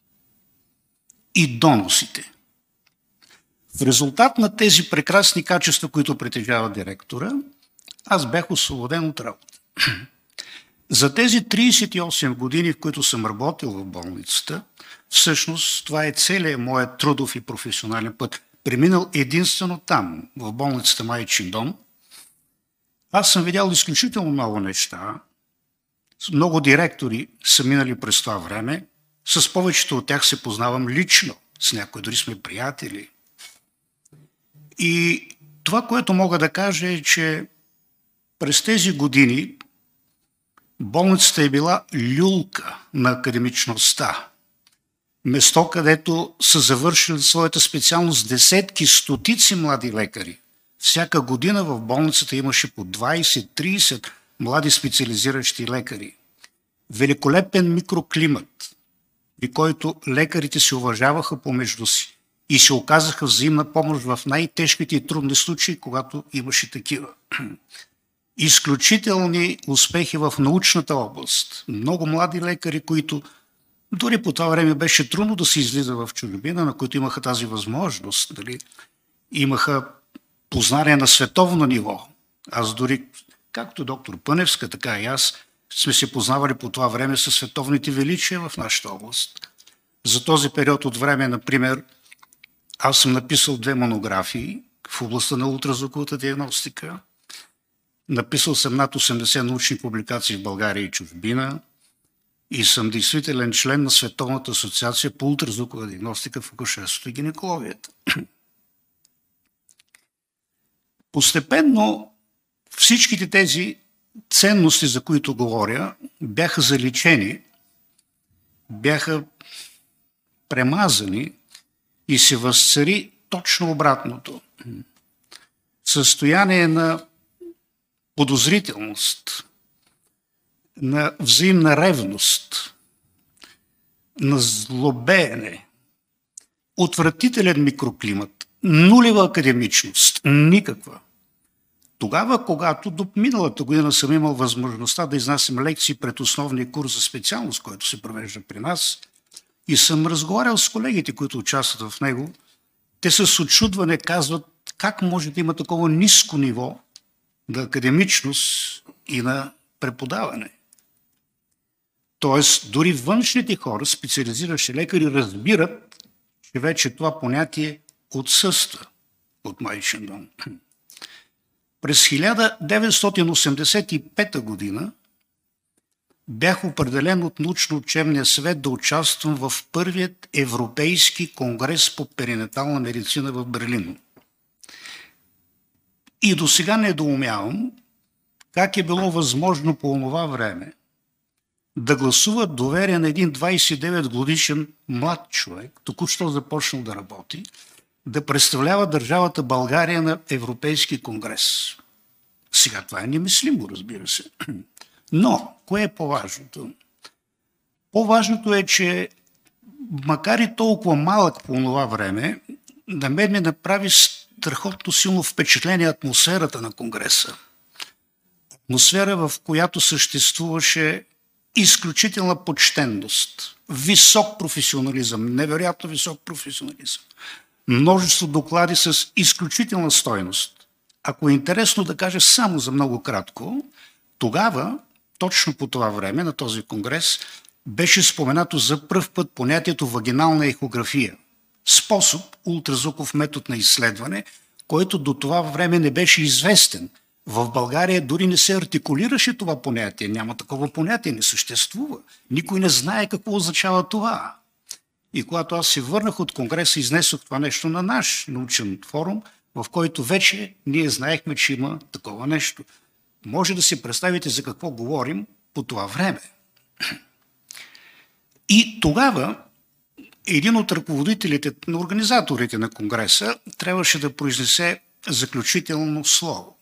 и доносите. В резултат на тези прекрасни качества, които притежава директора, аз бях освободен от работа. За тези тридесет и осем години, в които съм работил в болницата, всъщност това е целият моят трудов и професионален път. Преминал единствено там, в болницата Майчин дом. Аз съм видял изключително много неща. Много директори са минали през това време. С повечето от тях се познавам лично. С някои дори сме приятели. И това, което мога да кажа е, че през тези години болницата е била люлка на академичността. Место, където са завършили своята специалност десетки, стотици млади лекари. Всяка година в болницата имаше по двадесет-тридесет млади специализиращи лекари. Великолепен микроклимат, при който лекарите се уважаваха помежду си и се оказаха взаимна помощ в най-тежките и трудни случаи, когато имаше такива. изключителни успехи в научната област. Много млади лекари, които дори по това време беше трудно да се излиза в чужбина, на които имаха тази възможност. Дали? Имаха познание на световно ниво. Аз дори, както доктор Пъневска, така и аз, сме се познавали по това време със световните величия в нашата област. За този период от време, например, аз съм написал две монографии в областта на ултразвуковата диагностика. Написал съм над осемдесет научни публикации в България и чужбина и съм действителен член на Световната асоциация по ултразвукова диагностика в акушерството и гинекологията. Постепенно всичките тези ценности, за които говоря, бяха заличени, бяха премазани и се възцари точно обратното. Състояние на подозрителност, на взаимна ревност, на злобеене, отвратителен микроклимат, нулева академичност, никаква. Тогава, когато до миналата година съм имал възможността да изнасям лекции пред основния курс за специалност, който се провежда при нас, и съм разговарял с колегите, които участват в него, те с очудване казват как може да има такова ниско ниво на академичност и на преподаване. Тоест, дори външните хора, специализиращи лекари, разбират, че вече това понятие отсъства от майчин дом. През хиляда деветстотин осемдесет и пета година бях определен от научно-учебния съвет да участвам в първият Европейски конгрес по перинатална медицина в Берлин. И до сега недоумявам как е било възможно по това време да гласува доверие на един двадесет и девет годишен млад човек, току-що започнал да работи, да представлява държавата България на Европейски конгрес. Сега това е немислимо, разбира се. Но, кое е по-важното? По-важното е, че макар и толкова малък по това време, на мен ми направи страхотно силно впечатление атмосферата на конгреса. Атмосфера, в която съществуваше изключителна почтенност, висок професионализъм, невероятно висок професионализъм, множество доклади с изключителна стойност. Ако е интересно да кажа само за много кратко, тогава, точно по това време на този конгрес, беше споменато за пръв път понятието вагинална ехография. Способ, ултразвуков метод на изследване, който до това време не беше известен. В България дори не се артикулираше това понятие. Няма такова понятие, не съществува. Никой не знае какво означава това. И когато аз се върнах от конгреса, изнесох това нещо на наш научен форум, в който вече ние знаехме, че има такова нещо. Може да си представите за какво говорим по това време. И тогава един от ръководителите, на организаторите на конгреса, трябваше да произнесе заключително слово.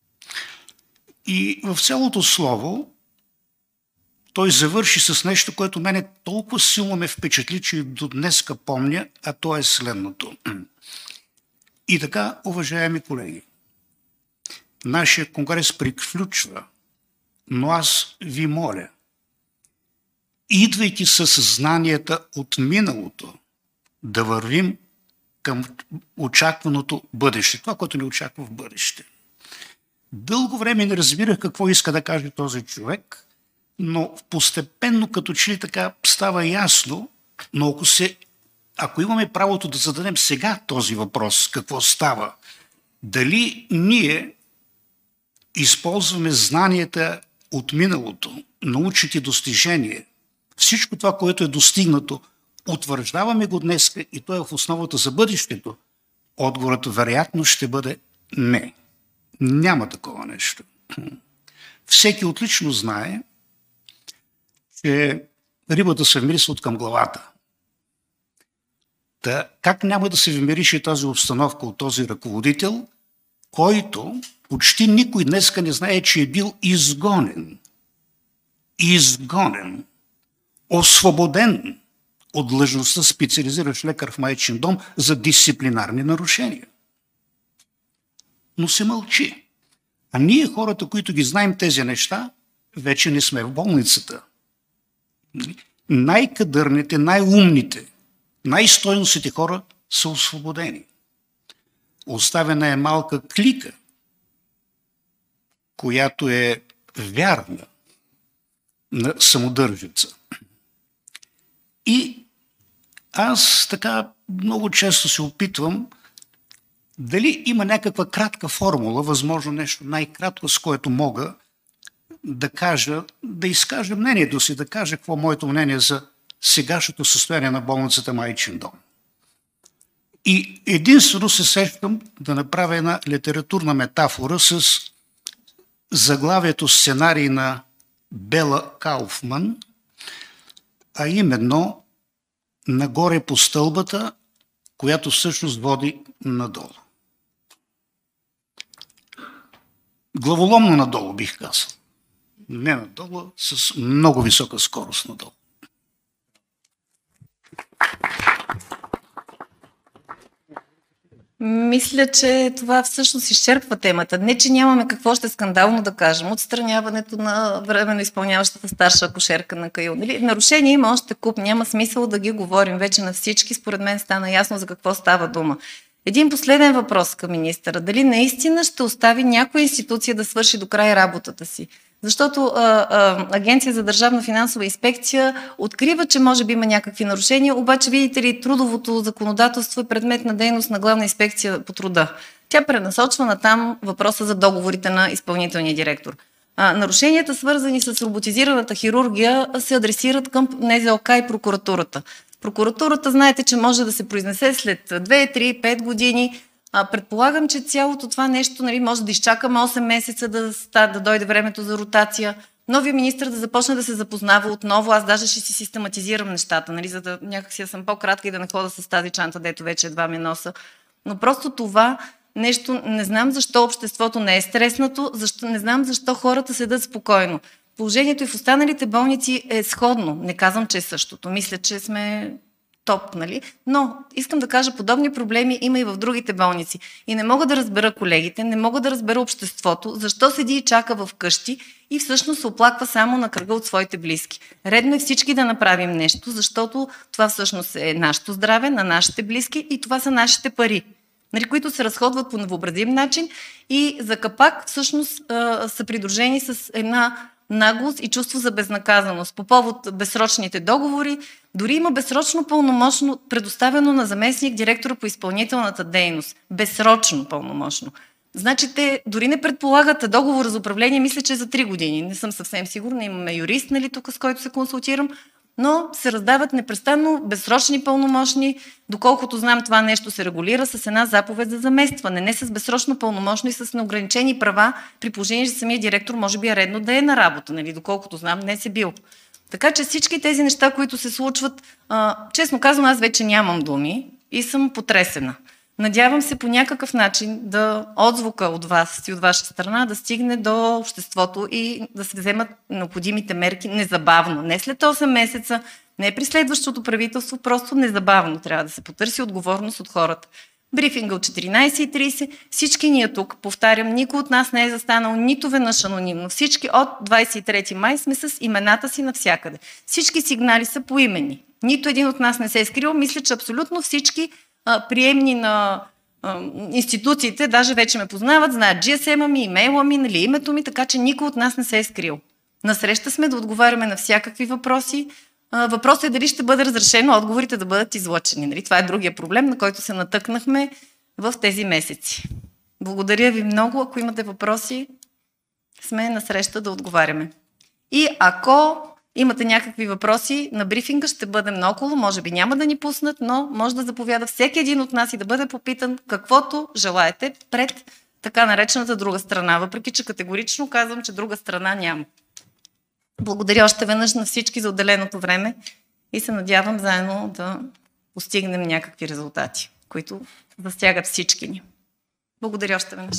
И в цялото слово той завърши с нещо, което мене толкова силно ме впечатли, че до днеска помня, а то е следното. И така, уважаеми колеги, нашия конгрес приключва, но аз ви моля, идвайки с знанията от миналото, да вървим към очакваното бъдеще, това, което ни очаква в бъдеще. Дълго време не разбирах какво иска да каже този човек, но постепенно като че ли така става ясно, но ако, се, ако имаме правото да зададем сега този въпрос, какво става, дали ние използваме знанията от миналото, научните достижения, всичко това, което е достигнато, утвърждаваме го днес и то е в основата за бъдещето, отговорът вероятно ще бъде не. Няма такова нещо. Всеки отлично знае, че рибата се вмирисва от към главата. Та, как няма да се вмирише тази обстановка от този ръководител, който почти никой днеска не знае, че е бил изгонен. Изгонен. Освободен от длъжността специализиращ лекар в майчин дом за дисциплинарни нарушения. Но се мълчи. А ние, хората, които ги знаем тези неща, вече не сме в болницата. Най-кадърните, най-умните, най-стойностните хора са освободени. Оставена е малка клика, която е вярна на самодържеца. И аз така много често се опитвам дали има някаква кратка формула, възможно нещо най-кратко, с което мога да кажа, да изкажа мнението си, да кажа какво е моето мнение за сегашното състояние на болницата Майчин дом. И единствено се сещам да направя една литературна метафора с заглавието сценарий на Бела Кауфман, а именно нагоре по стълбата, която всъщност води надолу. Главоломно надолу, бих казал. Не надолу, с много висока скорост надолу. Мисля, че това всъщност изчерпва темата. Не, че нямаме какво ще скандално да кажем. Отстраняването на временно изпълняващата старша акушерка на КАИО. Нали? Нарушение има още куп. Няма смисъл да ги говорим вече на всички. Според мен стана ясно за какво става дума. Един последен въпрос към министъра. Дали наистина ще остави някоя институция да свърши до край работата си? Защото а, а, Агенция за държавна финансова инспекция открива, че може би има някакви нарушения, обаче, видите ли, трудовото законодателство е предмет на дейност на Главна инспекция по труда. Тя пренасочва на там въпроса за договорите на изпълнителния директор. А, нарушенията, свързани с роботизираната хирургия, се адресират към НЗОК и прокуратурата. Прокуратурата, знаете, че може да се произнесе след две, три, пет години. А, предполагам, че цялото това нещо, нали, може да изчакаме осем месеца да, да дойде времето за ротация. Новия министър да започне да се запознава отново. Аз даже ще си систематизирам нещата, нали, за да някакси да съм по-кратка и да не хода с тази чанта, дето вече едва ми носа. Но просто това нещо, не знам защо обществото не е стреснато, защо, не знам защо хората седат спокойно. Положението и в останалите болници е сходно. Не казвам, че е същото. Мисля, че сме топ, нали? Но искам да кажа, подобни проблеми има и в другите болници. И не мога да разбера колегите, не мога да разбера обществото, защо седи и чака в къщи и всъщност се оплаква само на кръга от своите близки. Редно е всички да направим нещо, защото това всъщност е нашето здраве, на нашите близки и това са нашите пари, нали, които се разходват по невъобразим начин и за капак всъщност а, са придружени с една наглост и чувство за безнаказаност. По повод безсрочните договори, дори има безсрочно пълномощно предоставено на заместник директора по изпълнителната дейност. Безсрочно пълномощно. Значи те дори не предполагат договор за управление, мисля, че за три години. Не съм съвсем сигурна, имаме юрист, нали, тук, с който се консултирам, но се раздават непрестанно безсрочни пълномощни. Доколкото знам, това нещо се регулира с една заповед за заместване, не с безсрочно пълномощно и с неограничени права, при положение, че самия директор може би е редно да е на работа, нали? Доколкото знам, днес е бил. Така че всички тези неща, които се случват, а, честно казвам, аз вече нямам думи и съм потресена. Надявам се по някакъв начин да отзвука от вас и от ваша страна да стигне до обществото и да се вземат необходимите мерки незабавно. Не след осем месеца, не при следващото правителство, просто незабавно трябва да се потърси отговорност от хората. Брифинга от четиринайсет и трийсет, всички ние тук, повтарям, никой от нас не е застанал нито веднъж анонимно. Всички от двайсет и трети май сме с имената си навсякъде. Всички сигнали са поимени. Нито един от нас не се е скрил. Мисля, че абсолютно всички а, приемни на а, институциите, даже вече ме познават, знаят джи ес ем-а ми, имейла ми, нали, името ми, така че никой от нас не се е скрил. Насреща сме да отговаряме на всякакви въпроси. Въпросът е дали ще бъде разрешено отговорите да бъдат излъчени. Нали? Това е другия проблем, на който се натъкнахме в тези месеци. Благодаря ви много. Ако имате въпроси, сме насреща да отговаряме. И ако имате някакви въпроси на брифинга, ще бъдем наоколо. Може би няма да ни пуснат, но може да заповяда всеки един от нас и да бъде попитан каквото желаете пред така наречената друга страна. Въпреки че категорично казвам, че друга страна няма. Благодаря още веднъж на всички за отделеното време и се надявам заедно да постигнем някакви резултати, които засягат всички ни. Благодаря още веднъж.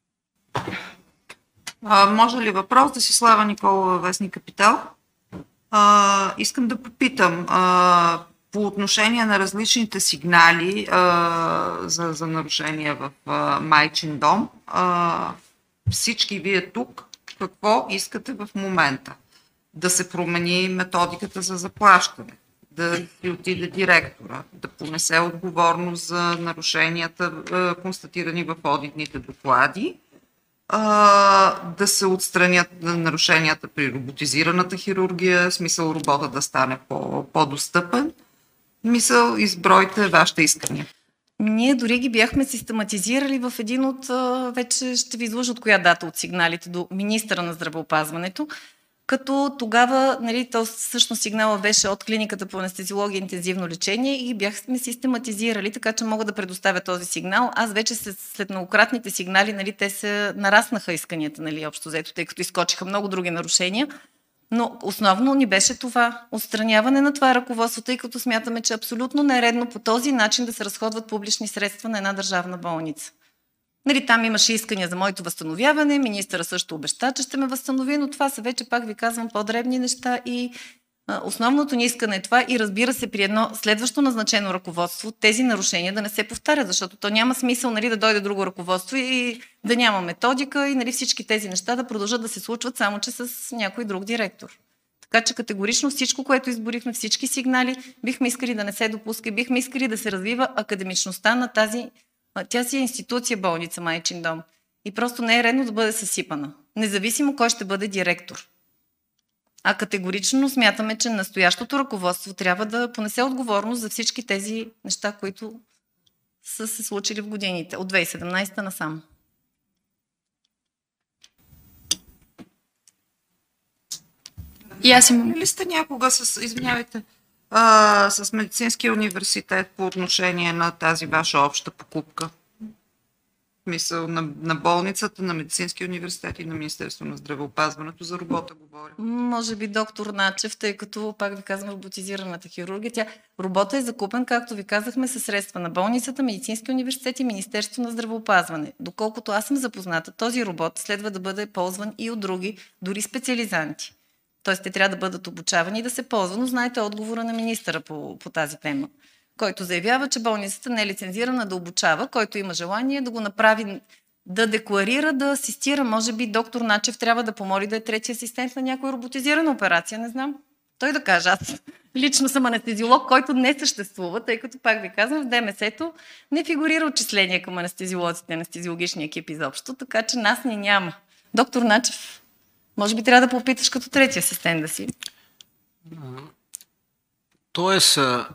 А, може ли въпрос? Десислава Николова, Вестник Капитал. А, искам да попитам а, по отношение на различните сигнали а, за, за нарушения в а, Майчин дом. А, всички вие тук какво искате в момента? Да се промени методиката за заплащане, да си отиде директора, да понесе отговорност за нарушенията, констатирани в одитните доклади, да се отстранят нарушенията при роботизираната хирургия, смисъл робота да стане по-достъпен. Мисъл, избройте вашите искания. Ние дори ги бяхме систематизирали в един от, вече ще ви изложа от коя дата от сигналите до министъра на здравеопазването, като тогава, нали, то всъщност сигнала беше от клиниката по анестезиология и интензивно лечение и бяхме систематизирали, така че мога да предоставя този сигнал. Аз вече след многократните сигнали, нали, те се нараснаха исканията, нали, общо взето, тъй като изкочиха много други нарушения. Но основно ни беше това отстраняване на това ръководство, тъй като смятаме, че е абсолютно нередно по този начин да се разходват публични средства на една държавна болница. Нали, там имаше искания за моето възстановяване, министъра също обеща, че ще ме възстанови, но това са вече, пак ви казвам, по-дребни неща и а, основното ни искане е това и разбира се при едно следващо назначено ръководство тези нарушения да не се повтарят, защото то няма смисъл, нали, да дойде друго ръководство и да няма методика и, нали, всички тези неща да продължат да се случват, само че с някой друг директор. Така че категорично всичко, което изборихме, всички сигнали, бихме искали да не се допуска, бихме искали да се развива академичността на тази. Тя си е институция, болница Майчин дом. И просто не е редно да бъде съсипана. Независимо кой ще бъде директор. А категорично смятаме, че настоящото ръководство трябва да понесе отговорност за всички тези неща, които са се случили в годините. От две хиляди и седемнадесета насам. И аз имам ли сте някога с, извинявайте, а, с Медицинския университет по отношение на тази ваша обща покупка? Мисъл на, на болницата, на Медицинския университет и на Министерство на здравеопазването, за робота говоря. Може би доктор Начев, тъй като, пак ви казвам, роботизираната хирургия. Тя, робота е закупен, както ви казахме, със средства на болницата, Медицинския университет и Министерство на здравеопазване. Доколкото аз съм запозната, този робот следва да бъде ползван и от други, дори специализанти. Тоест, те трябва да бъдат обучавани и да се ползват, но знаете отговора на министъра по, по тази тема, който заявява, че болницата не е лицензирана да обучава, който има желание да го направи, да декларира, да асистира. Може би доктор Начев трябва да помоли да е трети асистент на някоя роботизирана операция, не знам. Той да каже, аз лично съм анестезиолог, който не съществува, тъй като, пак ви казвам, в ДМС-то не фигурира отчисление към анестезиолозите, анестезиологичния екип изобщо, така че нас ни няма. Доктор Начев, може би трябва да попиташ като трети асистент да си. Тоест, а,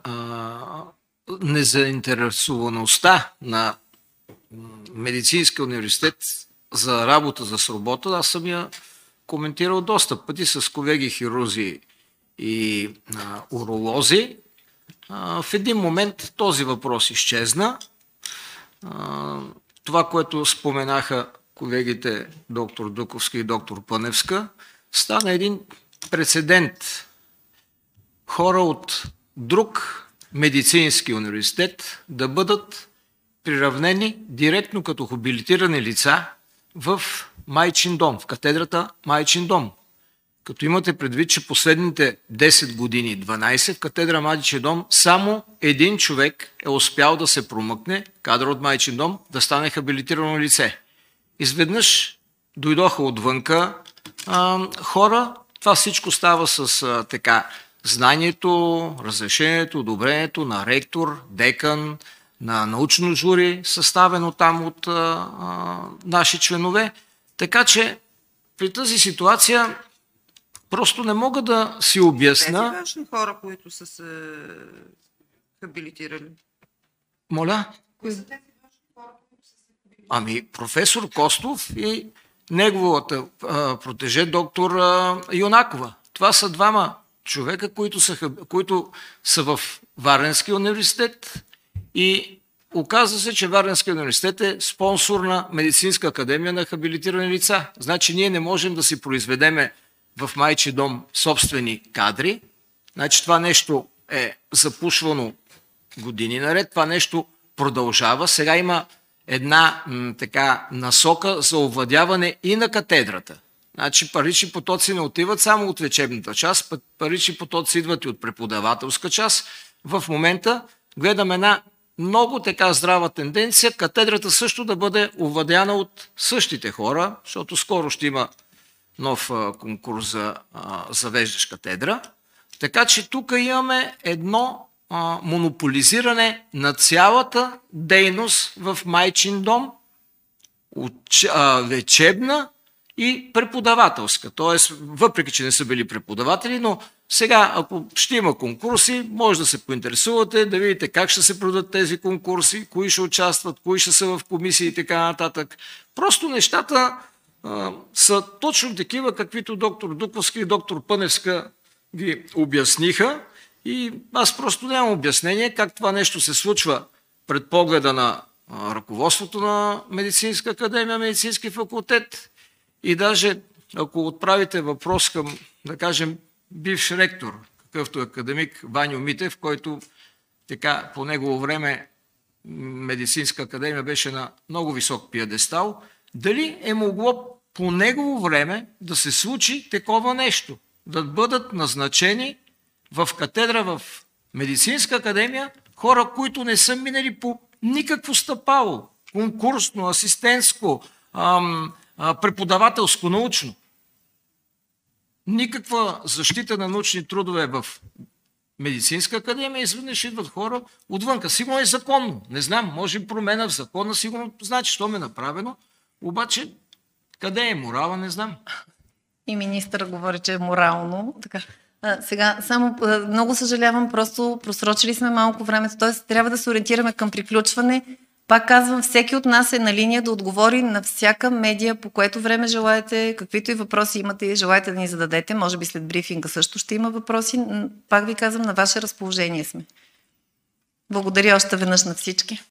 незаинтересоваността на Медицинския университет за работа с робота, аз съм я коментирал доста пъти с колеги хирурзи и а, уролози. А, в един момент този въпрос изчезна. А, това, което споменаха колегите доктор Дуковска и доктор Пъневска, стана един прецедент. Хора от друг медицински университет да бъдат приравнени директно като хабилитирани лица в Майчин дом, в катедрата Майчин дом. Като имате предвид, че последните десет години, дванадесет, в катедра Майчин дом само един човек е успял да се промъкне, кадър от Майчин дом, да стане хабилитирано лице. Изведнъж дойдоха отвънка а, хора, това всичко става с а, така знанието, разрешението, одобрението на ректор, декан, на научно жури, съставено там от а, а, наши членове. Така че при тази ситуация просто не мога да си обясна. Тези важни хора, които са се хабилитирали. Моля? Кои са тези важни хора, които са се хабилитирали? Ами професор Костов и неговата а, протеже доктор а, Юнакова. Това са двама човека, които са, които са в Варненския университет и оказва се, че Варненския университет е спонсор на Медицинска академия на хабилитирани лица. Значи ние не можем да си произведеме в Майчин дом собствени кадри. Значи това нещо е запушвано години наред, това нещо продължава. Сега има една м, така насока за овладяване и на катедрата. Значи парични потоци не отиват само от лечебната част, парични потоци идват и от преподавателска част. В момента гледам една много така здрава тенденция катедрата също да бъде овладяна от същите хора, защото скоро ще има нов а, конкурс за а, завеждащ катедра. Така че тук имаме едно а, монополизиране на цялата дейност в майчин дом, уч, а, лечебна и преподавателска. Тоест, въпреки че не са били преподаватели, но сега, ако ще има конкурси, може да се поинтересувате, да видите как ще се продадат тези конкурси, кои ще участват, кои ще са в комисии и така нататък. Просто нещата а, са точно такива, каквито доктор Дуковски и доктор Пъневска ги обясниха. И аз просто нямам обяснение как това нещо се случва пред погледа на а, ръководството на Медицинска академия, Медицински факултет. И даже ако отправите въпрос към, да кажем, бивш ректор, какъвто е академик Ваньо Митев, който така по негово време Медицинска академия беше на много висок пиедестал, дали е могло по негово време да се случи такова нещо, да бъдат назначени в катедра в Медицинска академия хора, които не са минали по никакво стъпало, конкурсно, асистентско, ам, а, преподавателско, научно. Никаква защита на научни трудове в Медицинска академия, изведнъж идват хора отвънка. Сигурно е законно. Не знам, може би промена в закона, сигурно значи, що ме е направено, обаче къде е морала, не знам. И министър говори, че е морално. Така. А, сега, само а, много съжалявам, просто просрочили сме малко времето, т.е. трябва да се ориентираме към приключване. Пак казвам, всеки от нас е на линия да отговори на всяка медия, по което време желаете, каквито и въпроси имате и желаете да ни зададете. Може би след брифинга също ще има въпроси. Пак ви казвам, на ваше разположение сме. Благодаря още веднъж на всички.